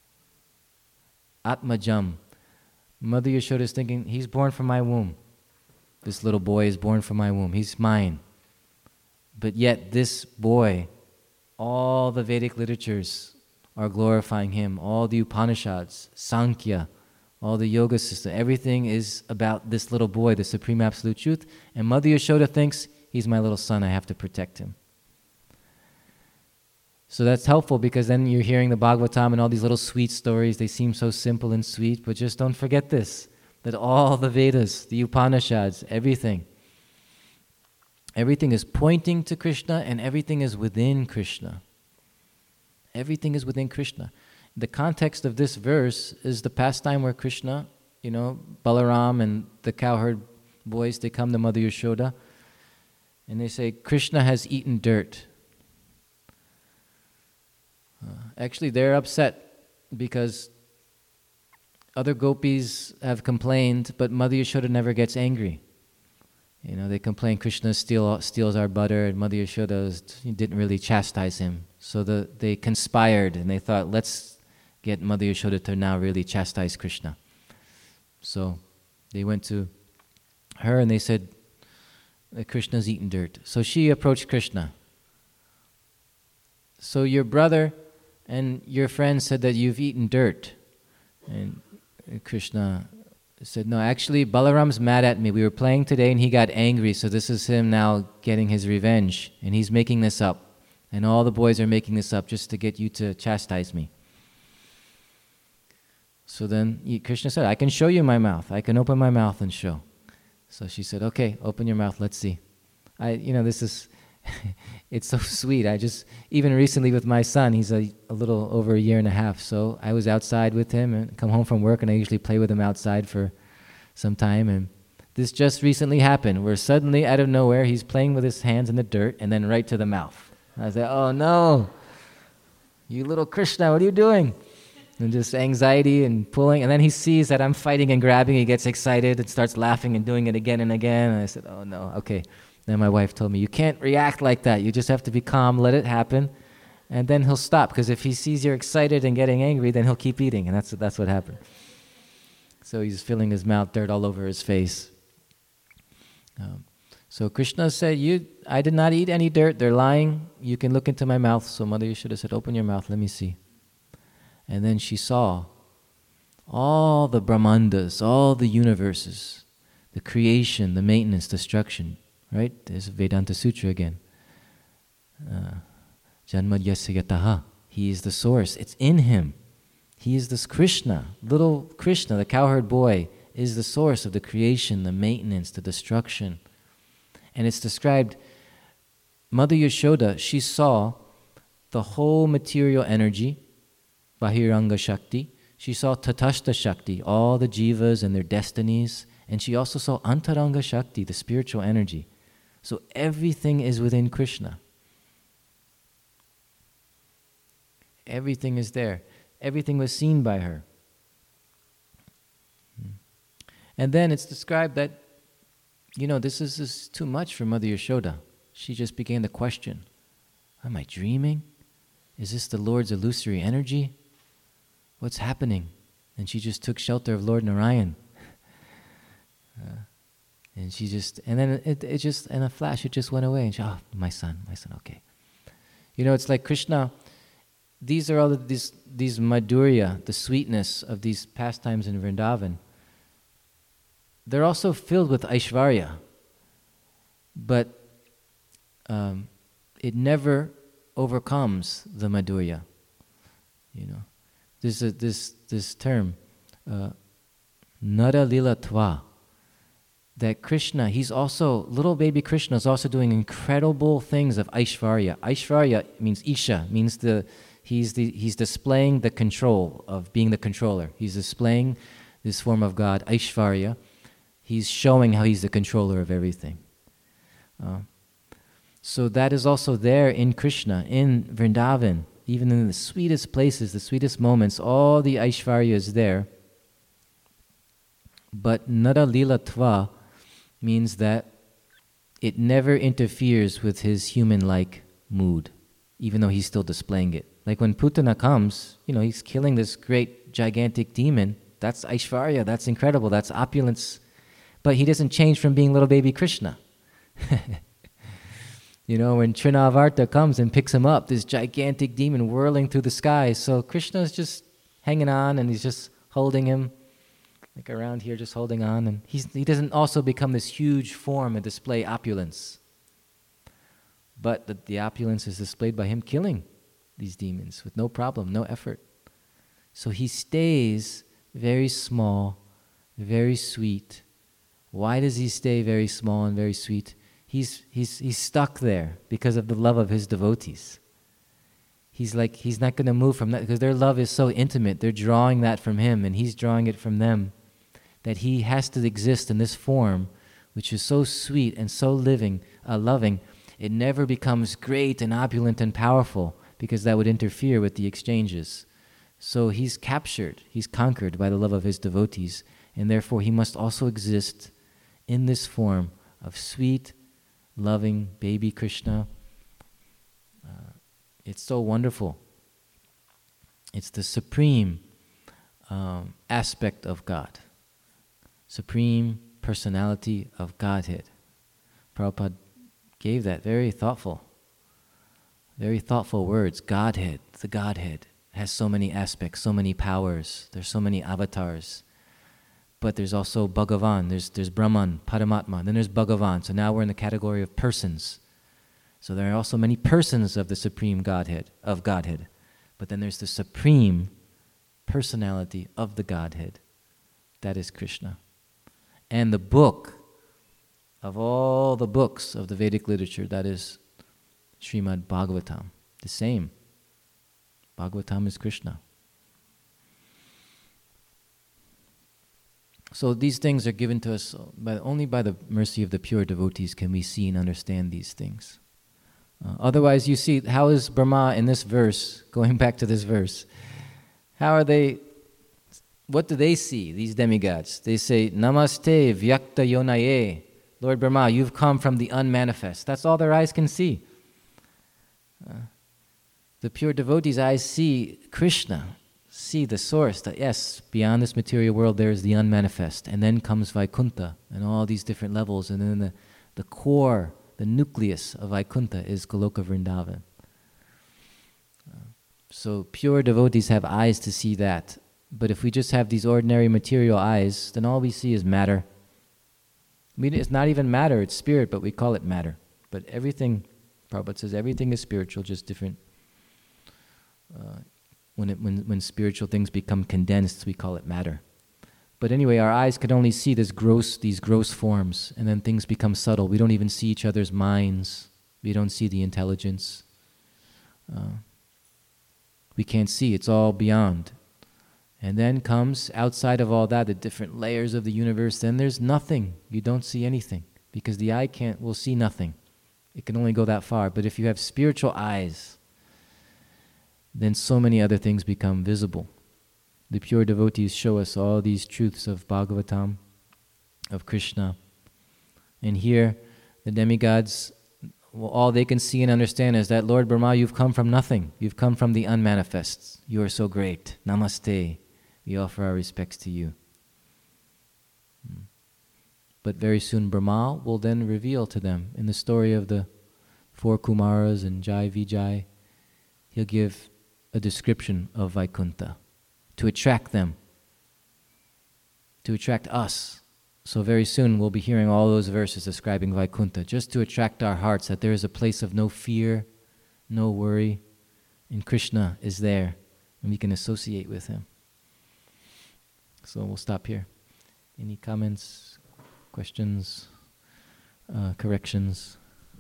Atmajam. Mother Yashoda is thinking, he's born from my womb. This little boy is born from my womb. He's mine. But yet, this boy, all the Vedic literatures are glorifying him. All the Upanishads, Sankhya, all the yoga system, everything is about this little boy, the Supreme Absolute Truth. And Mother Yashoda thinks, he's my little son, I have to protect him. So that's helpful because then you're hearing the Bhagavatam and all these little sweet stories. They seem so simple and sweet, but just don't forget this, that all the Vedas, the Upanishads, everything, everything is pointing to Krishna and everything is within Krishna. Everything is within Krishna. The context of this verse is the pastime where Krishna, you know, Balaram and the cowherd boys, they come to Mother Yashoda and they say, Krishna has eaten dirt. Uh, actually, they're upset because other gopis have complained, but Mother Yashoda never gets angry. You know, they complain Krishna steal, steals our butter, and Mother Yashoda was, didn't really chastise him. So the, they conspired, and they thought, let's get Mother Yashoda to now really chastise Krishna. So they went to her, and they said, Krishna's eaten dirt. So she approached Krishna. So your brother and your friend said that you've eaten dirt. And Krishna said, no, actually, Balaram's mad at me. We were playing today and he got angry, so this is him now getting his revenge. And he's making this up. And all the boys are making this up just to get you to chastise me. So then he, Krishna said, I can show you my mouth. I can open my mouth and show. So she said, okay, open your mouth, let's see. I, you know, this is, it's so sweet. I just, even recently with my son, he's a, a little over a year and a half, so I was outside with him and come home from work, and I usually play with him outside for some time, and this just recently happened, where suddenly, out of nowhere, he's playing with his hands in the dirt, and then right to the mouth. I said, oh no, you little Krishna, what are you doing? And just anxiety and pulling, and then he sees that I'm fighting and grabbing, he gets excited and starts laughing and doing it again and again, and I said, oh no, okay. Then my wife told me, you can't react like that, you just have to be calm, let it happen, and then he'll stop, because if he sees you're excited and getting angry, then he'll keep eating, and that's, that's what happened. So he's filling his mouth, dirt all over his face. Um, so Krishna said, "You, I did not eat any dirt, they're lying, you can look into my mouth." So Mother Yashoda said, open your mouth, let me see. And then she saw all the Brahmandas, all the universes, the creation, the maintenance, destruction, right? There's Vedanta Sutra again. Janma yasya yataha. He is the source. It's in him. He is this Krishna. Little Krishna, the cowherd boy, is the source of the creation, the maintenance, the destruction. And it's described, Mother Yashoda, she saw the whole material energy, Bahiranga Shakti. She saw Tatashta Shakti, all the jivas and their destinies. And she also saw Antaranga Shakti, the spiritual energy. So everything is within Krishna. Everything is there. Everything was seen by her. And then it's described that, you know, this is, this is too much for Mother Yashoda. She just began to question, am I dreaming? Is this the Lord's illusory energy? What's happening? And she just took shelter of Lord Narayan. Uh, and she just, and then it, it just, in a flash, it just went away. And she, oh, my son, my son, okay. You know, it's like Krishna, these are all of these, these madhurya, the sweetness of these pastimes in Vrindavan. They're also filled with Aishvarya. But um, it never overcomes the madhurya. You know, there's a, this this term, uh, Nara Lila Tva, that Krishna, he's also, little baby Krishna is also doing incredible things of Aishvarya. Aishvarya means Isha, means the he's the he's displaying the control of being the controller. He's displaying this form of God, Aishvarya. He's showing how he's the controller of everything. Uh, so that is also there in Krishna, in Vrindavan, even in the sweetest places, the sweetest moments, all the Aishvarya is there. But Nara Lila Tva means that it never interferes with his human-like mood, even though he's still displaying it. Like when Putana comes, you know, he's killing this great, gigantic demon. That's Aishvarya, that's incredible, that's opulence. But he doesn't change from being little baby Krishna. You know, when Trinavarta comes and picks him up, this gigantic demon whirling through the sky. So Krishna is just hanging on, and he's just holding him, like around here, just holding on. And he's, he doesn't also become this huge form and display opulence. But the, the opulence is displayed by him killing these demons with no problem, no effort. So he stays very small, very sweet. Why does he stay very small and very sweet? He's, he's, he's stuck there because of the love of his devotees. He's like, he's not going to move from that because their love is so intimate. They're drawing that from him and he's drawing it from them, that he has to exist in this form, which is so sweet and so living, uh, loving. It never becomes great and opulent and powerful because that would interfere with the exchanges. So he's captured, he's conquered by the love of his devotees, and therefore he must also exist in this form of sweet, loving baby Krishna. Uh, it's so wonderful. It's the supreme um, aspect of God, supreme personality of Godhead. Prabhupada gave that very thoughtful, very thoughtful words. Godhead, the Godhead, has so many aspects, so many powers. There's so many avatars. but there's also Bhagavan, there's, there's Brahman, Paramatma, then there's Bhagavan. So now we're in the category of persons. So there are also many persons of the Supreme Godhead, of Godhead. But then there's the Supreme Personality of the Godhead. That is Krishna. And the book of all the books of the Vedic literature, that is Srimad Bhagavatam. The same. Bhagavatam is Krishna. So these things are given to us, by, only by the mercy of the pure devotees can we see and understand these things. Uh, otherwise, you see, how is Brahma in this verse, going back to this verse, how are they, what do they see, these demigods? They say, Namaste Vyakta Yonaye. Lord Brahma, you've come from the unmanifest. That's all their eyes can see. Uh, the pure devotees' eyes see Krishna, see the source, that yes, beyond this material world there is the unmanifest. And then comes Vaikuntha and all these different levels. And then the, the core, the nucleus of Vaikuntha is Goloka Vrindavan. Uh, so pure devotees have eyes to see that. But if we just have these ordinary material eyes, then all we see is matter. I mean, it's not even matter, it's spirit, but we call it matter. But everything, Prabhupada says, everything is spiritual, just different. Uh, when, it, when, when spiritual things become condensed, we call it matter. But anyway, our eyes can only see this gross, these gross forms, and then things become subtle. We don't even see each other's minds. We don't see the intelligence. Uh, we can't see, it's all beyond. And then comes, outside of all that, the different layers of the universe, then there's nothing. You don't see anything, because the eye can't, will see nothing. It can only go that far. But if you have spiritual eyes, then so many other things become visible. The pure devotees show us all these truths of Bhagavatam, of Krishna. And here, the demigods, well, all they can see and understand is that, Lord Brahma, you've come from nothing. You've come from the unmanifest. You are so great. Namaste. We offer our respects to you. But very soon Brahma will then reveal to them, in the story of the four Kumaras and Jai Vijay, he'll give a description of Vaikuntha to attract them, to attract us. So very soon we'll be hearing all those verses describing Vaikuntha, just to attract our hearts that there is a place of no fear, no worry, and Krishna is there, and we can associate with him. So we'll stop here. Any comments, questions, uh, corrections?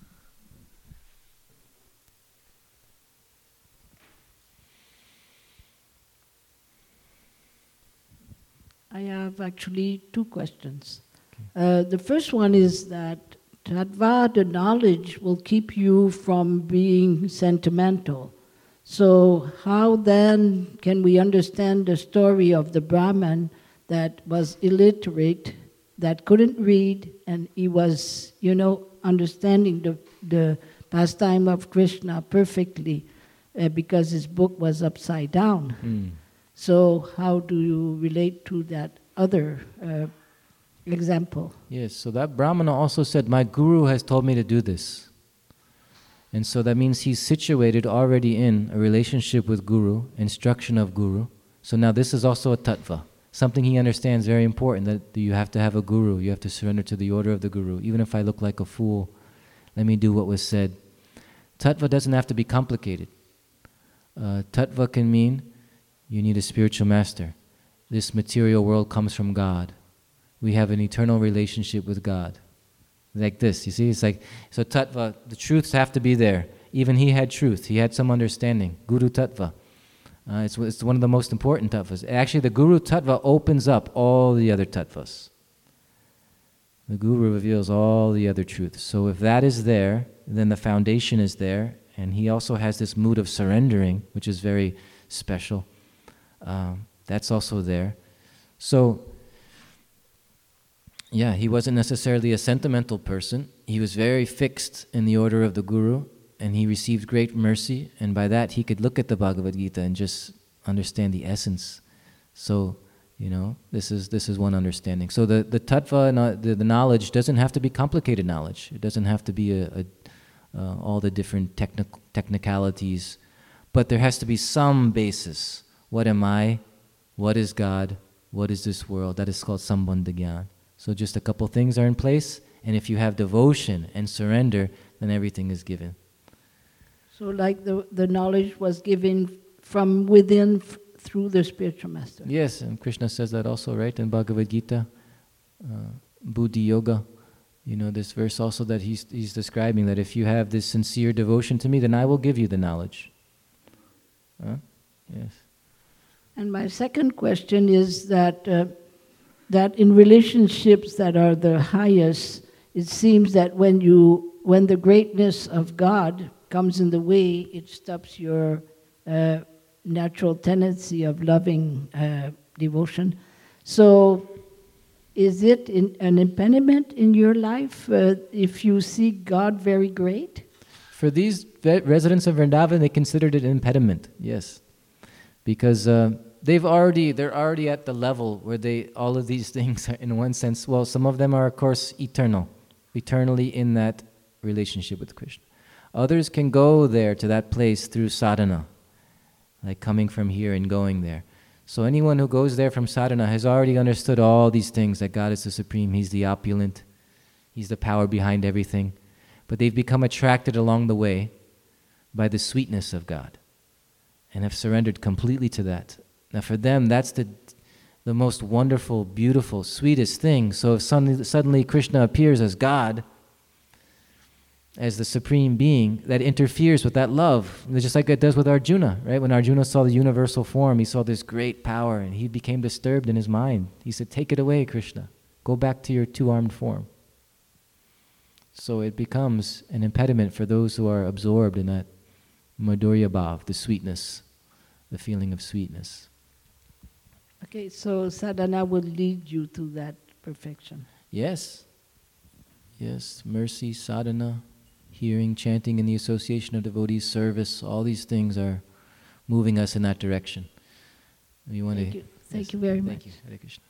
I have actually two questions. Okay. Uh, the first one is that tattva, the knowledge, will keep you from being sentimental. So how then can we understand the story of the Brahman that was illiterate, that couldn't read, and he was, you know, understanding the, the pastime of Krishna perfectly uh, because his book was upside down. Mm. So how do you relate to that other uh, example? Yes, so that Brahmana also said, my guru has told me to do this. And so that means he's situated already in a relationship with guru, instruction of guru. So now this is also a tattva, something he understands very important, that you have to have a guru, you have to surrender to the order of the guru. Even if I look like a fool, let me do what was said. Tattva doesn't have to be complicated. Uh, tattva can mean you need a spiritual master. This material world comes from God. We have an eternal relationship with God. Like this, you see? It's like, so tattva, the truths have to be there. Even he had truth. He had some understanding. Guru tattva. Uh, it's, it's one of the most important tattvas. Actually, the guru tattva opens up all the other tattvas. The guru reveals all the other truths. So if that is there, then the foundation is there. And he also has this mood of surrendering, which is very special. Um, that's also there. So, yeah, he wasn't necessarily a sentimental person. He was very fixed in the order of the guru, and he received great mercy, and by that he could look at the Bhagavad Gita and just understand the essence. So, you know, this is this is one understanding. So the, the tattva, and, uh, the, the knowledge doesn't have to be complicated knowledge. It doesn't have to be a, a, uh, all the different technic technicalities, but there has to be some basis. What am I? What is God? what is this world. That is called Sambandha Gyan. So just a couple things are in place, and if you have devotion and surrender, then everything is given. So like the, the knowledge was given from within f- through the spiritual master. Yes, and Krishna says that also, right, in Bhagavad Gita, uh, Buddhi Yoga. You know, this verse also that he's, he's describing, that if you have this sincere devotion to me, then I will give you the knowledge. Huh? Yes. And my second question is that uh, that in relationships that are the highest, it seems that when you when the greatness of God comes in the way, it stops your uh, natural tendency of loving uh, devotion. So, is it in, an impediment in your life uh, if you see God very great? For these residents of Vrindavan, they considered it an impediment, yes. Because uh, they've already, they're already at the level where they, all of these things are in one sense, well, some of them are of course eternal, eternally in that relationship with Krishna. Others can go there to that place through sadhana, like coming from here and going there. So anyone who goes there from sadhana has already understood all these things, that God is the supreme, He's the opulent, He's the power behind everything. But they've become attracted along the way by the sweetness of God and have surrendered completely to that. Now for them, that's the the most wonderful, beautiful, sweetest thing. So if suddenly, suddenly Krishna appears as God, as the supreme being, that interferes with that love. It's just like it does with Arjuna, right? When Arjuna saw the universal form, he saw this great power and he became disturbed in his mind. He said, take it away, Krishna. Go back to your two-armed form. So it becomes an impediment for those who are absorbed in that madhurya bhav, the sweetness, the feeling of sweetness. Okay, so sadhana will lead you to that perfection. Yes. Yes, mercy, sadhana, hearing, chanting in the association of devotees, service, all these things are moving us in that direction. You want Thank to, you. Thank yes, you very thank much. you. Hare Krishna.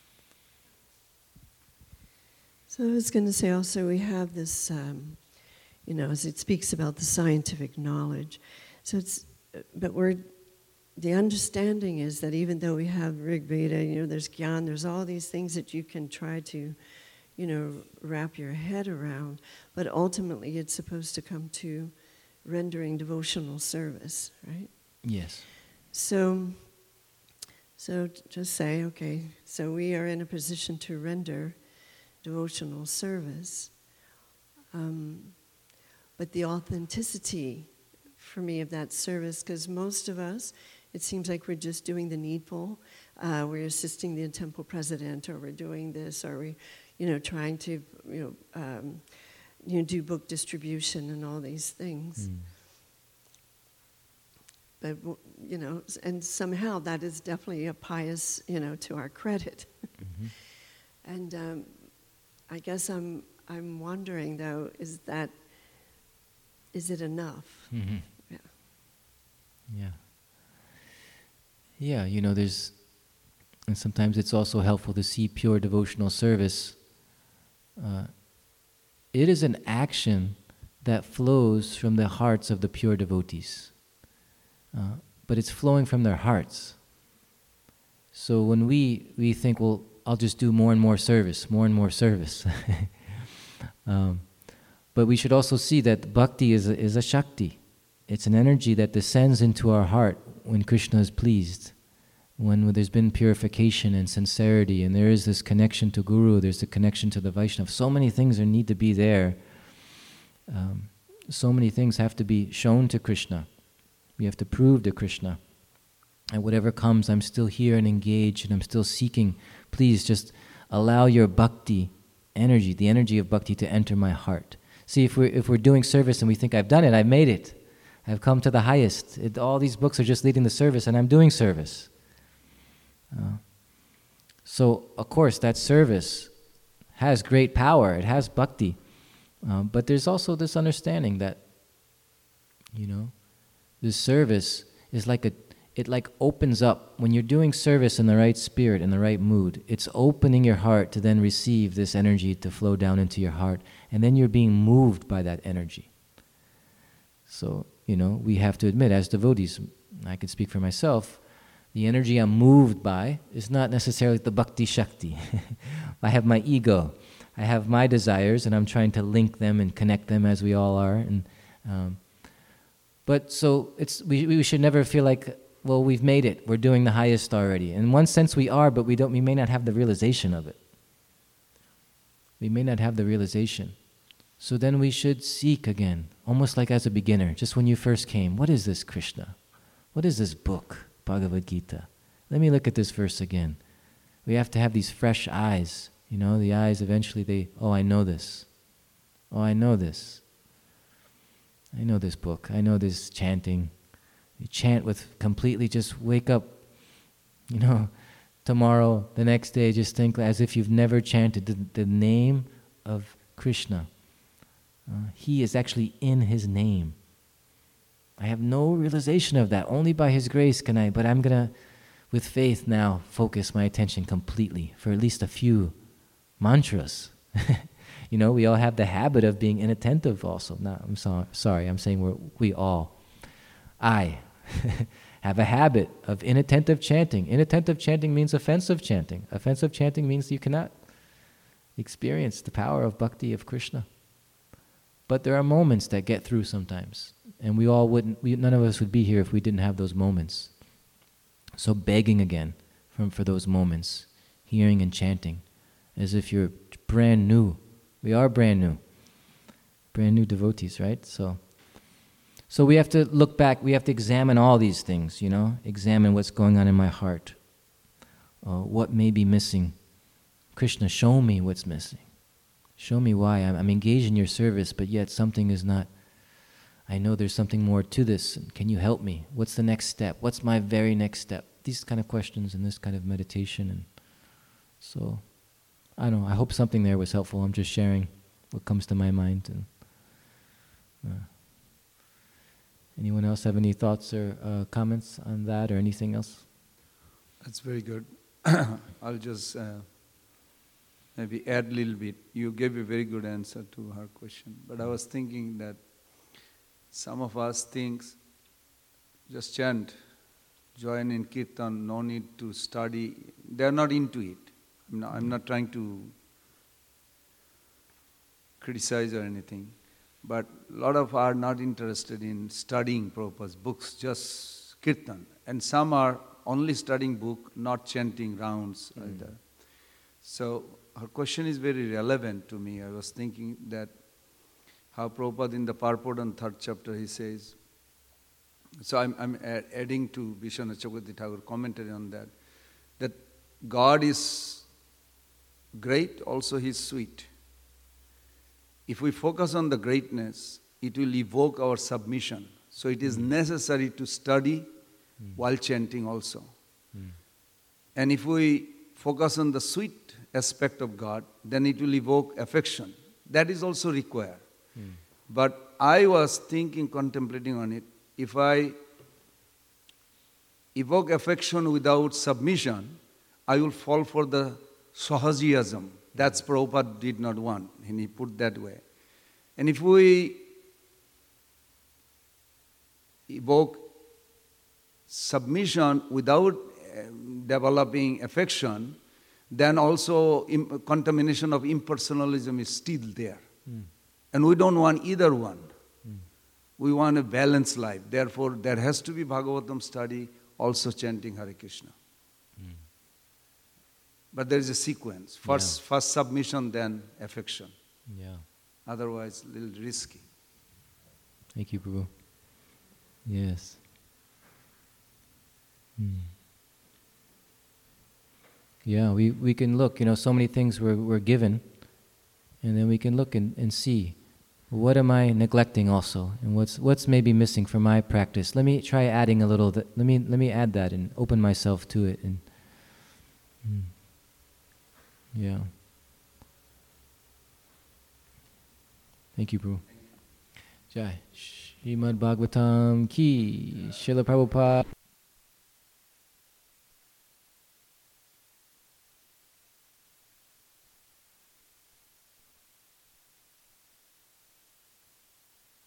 So I was going to say also we have this, um, you know, as it speaks about the scientific knowledge. So it's, but we're, the understanding is that even though we have Rig Veda, you know, there's Gyan, there's all these things that you can try to, you know, wrap your head around, but ultimately it's supposed to come to rendering devotional service, right? Yes. So, so just say, okay, so we are in a position to render devotional service. Um, but the authenticity for me of that service, because most of us, it seems like we're just doing the needful. Uh, we're assisting the temple president, or we're doing this, or we, you know, trying to, you know, um, you know, do book distribution and all these things. Mm. But, you know, and somehow that is definitely a pious, you know, to our credit. Mm-hmm. And um, I guess I'm I'm wondering though, is that is it enough? Mm-hmm. Yeah. Yeah. Yeah, you know, there's, and sometimes it's also helpful to see pure devotional service. Uh, it is an action that flows from the hearts of the pure devotees. Uh, but it's flowing from their hearts. So when we, we think, well, I'll just do more and more service, more and more service. um, but we should also see that bhakti is a, is a shakti. It's an energy that descends into our heart when Krishna is pleased, when, when there's been purification and sincerity, and there is this connection to Guru, there's the connection to the Vaishnava. So many things are, need to be there. Um, so many things have to be shown to Krishna. We have to prove to Krishna. And whatever comes, I'm still here and engaged, and I'm still seeking. Please just allow your bhakti energy, the energy of bhakti, to enter my heart. See, if we're, if we're doing service and we think, I've done it, I've made it, I've come to the highest, it, all these books are just leading the service, and I'm doing service. Uh, so, of course, that service has great power, it has bhakti, uh, but there's also this understanding that, you know, this service is like a, it like opens up, when you're doing service in the right spirit, in the right mood, it's opening your heart to then receive this energy to flow down into your heart, and then you're being moved by that energy. So, you know, we have to admit, as devotees, I can speak for myself, The energy I'm moved by is not necessarily the bhakti shakti. I have my ego. I have my desires, and I'm trying to link them and connect them as we all are. And um, but so it's we we should never feel like, well, we've made it. We're doing the highest already. In one sense, we are, but we don't. We may not have the realization of it. We may not have the realization. So then we should seek again, almost like as a beginner, just when you first came. What is this Krishna? What is this book, Bhagavad Gita? Let me look at this verse again. We have to have these fresh eyes. You know, the eyes eventually they, oh, I know this. Oh, I know this. I know this book. I know this chanting. You chant with completely, just wake up, you know, tomorrow, the next day, just think as if you've never chanted the, the name of Krishna. Uh, he is actually in His name. I have no realization of that. Only by His grace can I, but I'm going to, with faith now, focus my attention completely for at least a few mantras. You know, we all have the habit of being inattentive also. No, I'm so, sorry, I'm saying we're, we all. I have a habit of inattentive chanting. Inattentive chanting means offensive chanting. Offensive chanting means you cannot experience the power of bhakti of Krishna. But there are moments that get through sometimes. And we all wouldn't, we, none of us would be here if we didn't have those moments. So begging again from, for those moments, hearing and chanting, as if you're brand new. We are brand new. Brand new devotees, right? So so we have to look back, we have to examine all these things, you know, examine what's going on in my heart. Uh, what may be missing. Krishna, show me what's missing. Show me why. I'm, I'm engaged in your service, but yet something is not, I know there's something more to this. Can you help me? What's the next step? What's my very next step? These kind of questions and this kind of meditation. And so, I don't know, I hope something there was helpful. I'm just sharing what comes to my mind. And uh, anyone else have any thoughts or uh, comments on that or anything else? That's very good. I'll just uh, maybe add a little bit. You gave a very good answer to her question. But I was thinking that some of us think just chant, join in kirtan, no need to study. They're not into it. I'm not, I'm not trying to criticize or anything. But a lot of are not interested in studying Prabhupada's books, just kirtan. And some are only studying book, not chanting rounds mm. either. So her question is very relevant to me. I was thinking that how Prabhupada in the Purport third chapter he says, so I'm, I'm adding to Vishwanath Chakravarti Thakur commentary on that, that God is great, also He is sweet. If we focus on the greatness, it will evoke our submission. So it is mm. necessary to study mm. while chanting also. Mm. And if we focus on the sweet aspect of God, then it will evoke affection. That is also required. Mm. But I was thinking, contemplating on it, if I evoke affection without submission, I will fall for the sahajiyasm. That's Prabhupada did not want, and he put that way. And if we evoke submission without developing affection, then also im- contamination of impersonalism is still there. Mm. And we don't want either one. Mm. We want a balanced life. Therefore, there has to be Bhagavatam study, also chanting Hare Krishna. Mm. But there is a sequence. First, yeah. first submission, then affection. Yeah. Otherwise, a little risky. Thank you, Prabhu. Yes. Mm. Yeah, we, we can look, you know, so many things we're, we're given, and then we can look and, and see, what am I neglecting also, and what's what's maybe missing from my practice. Let me try adding a little, th- let me let me add that and open myself to it. And mm. Yeah. Thank you, Prabhu. Jai. Srimad Bhagavatam ki, Srila Prabhupada.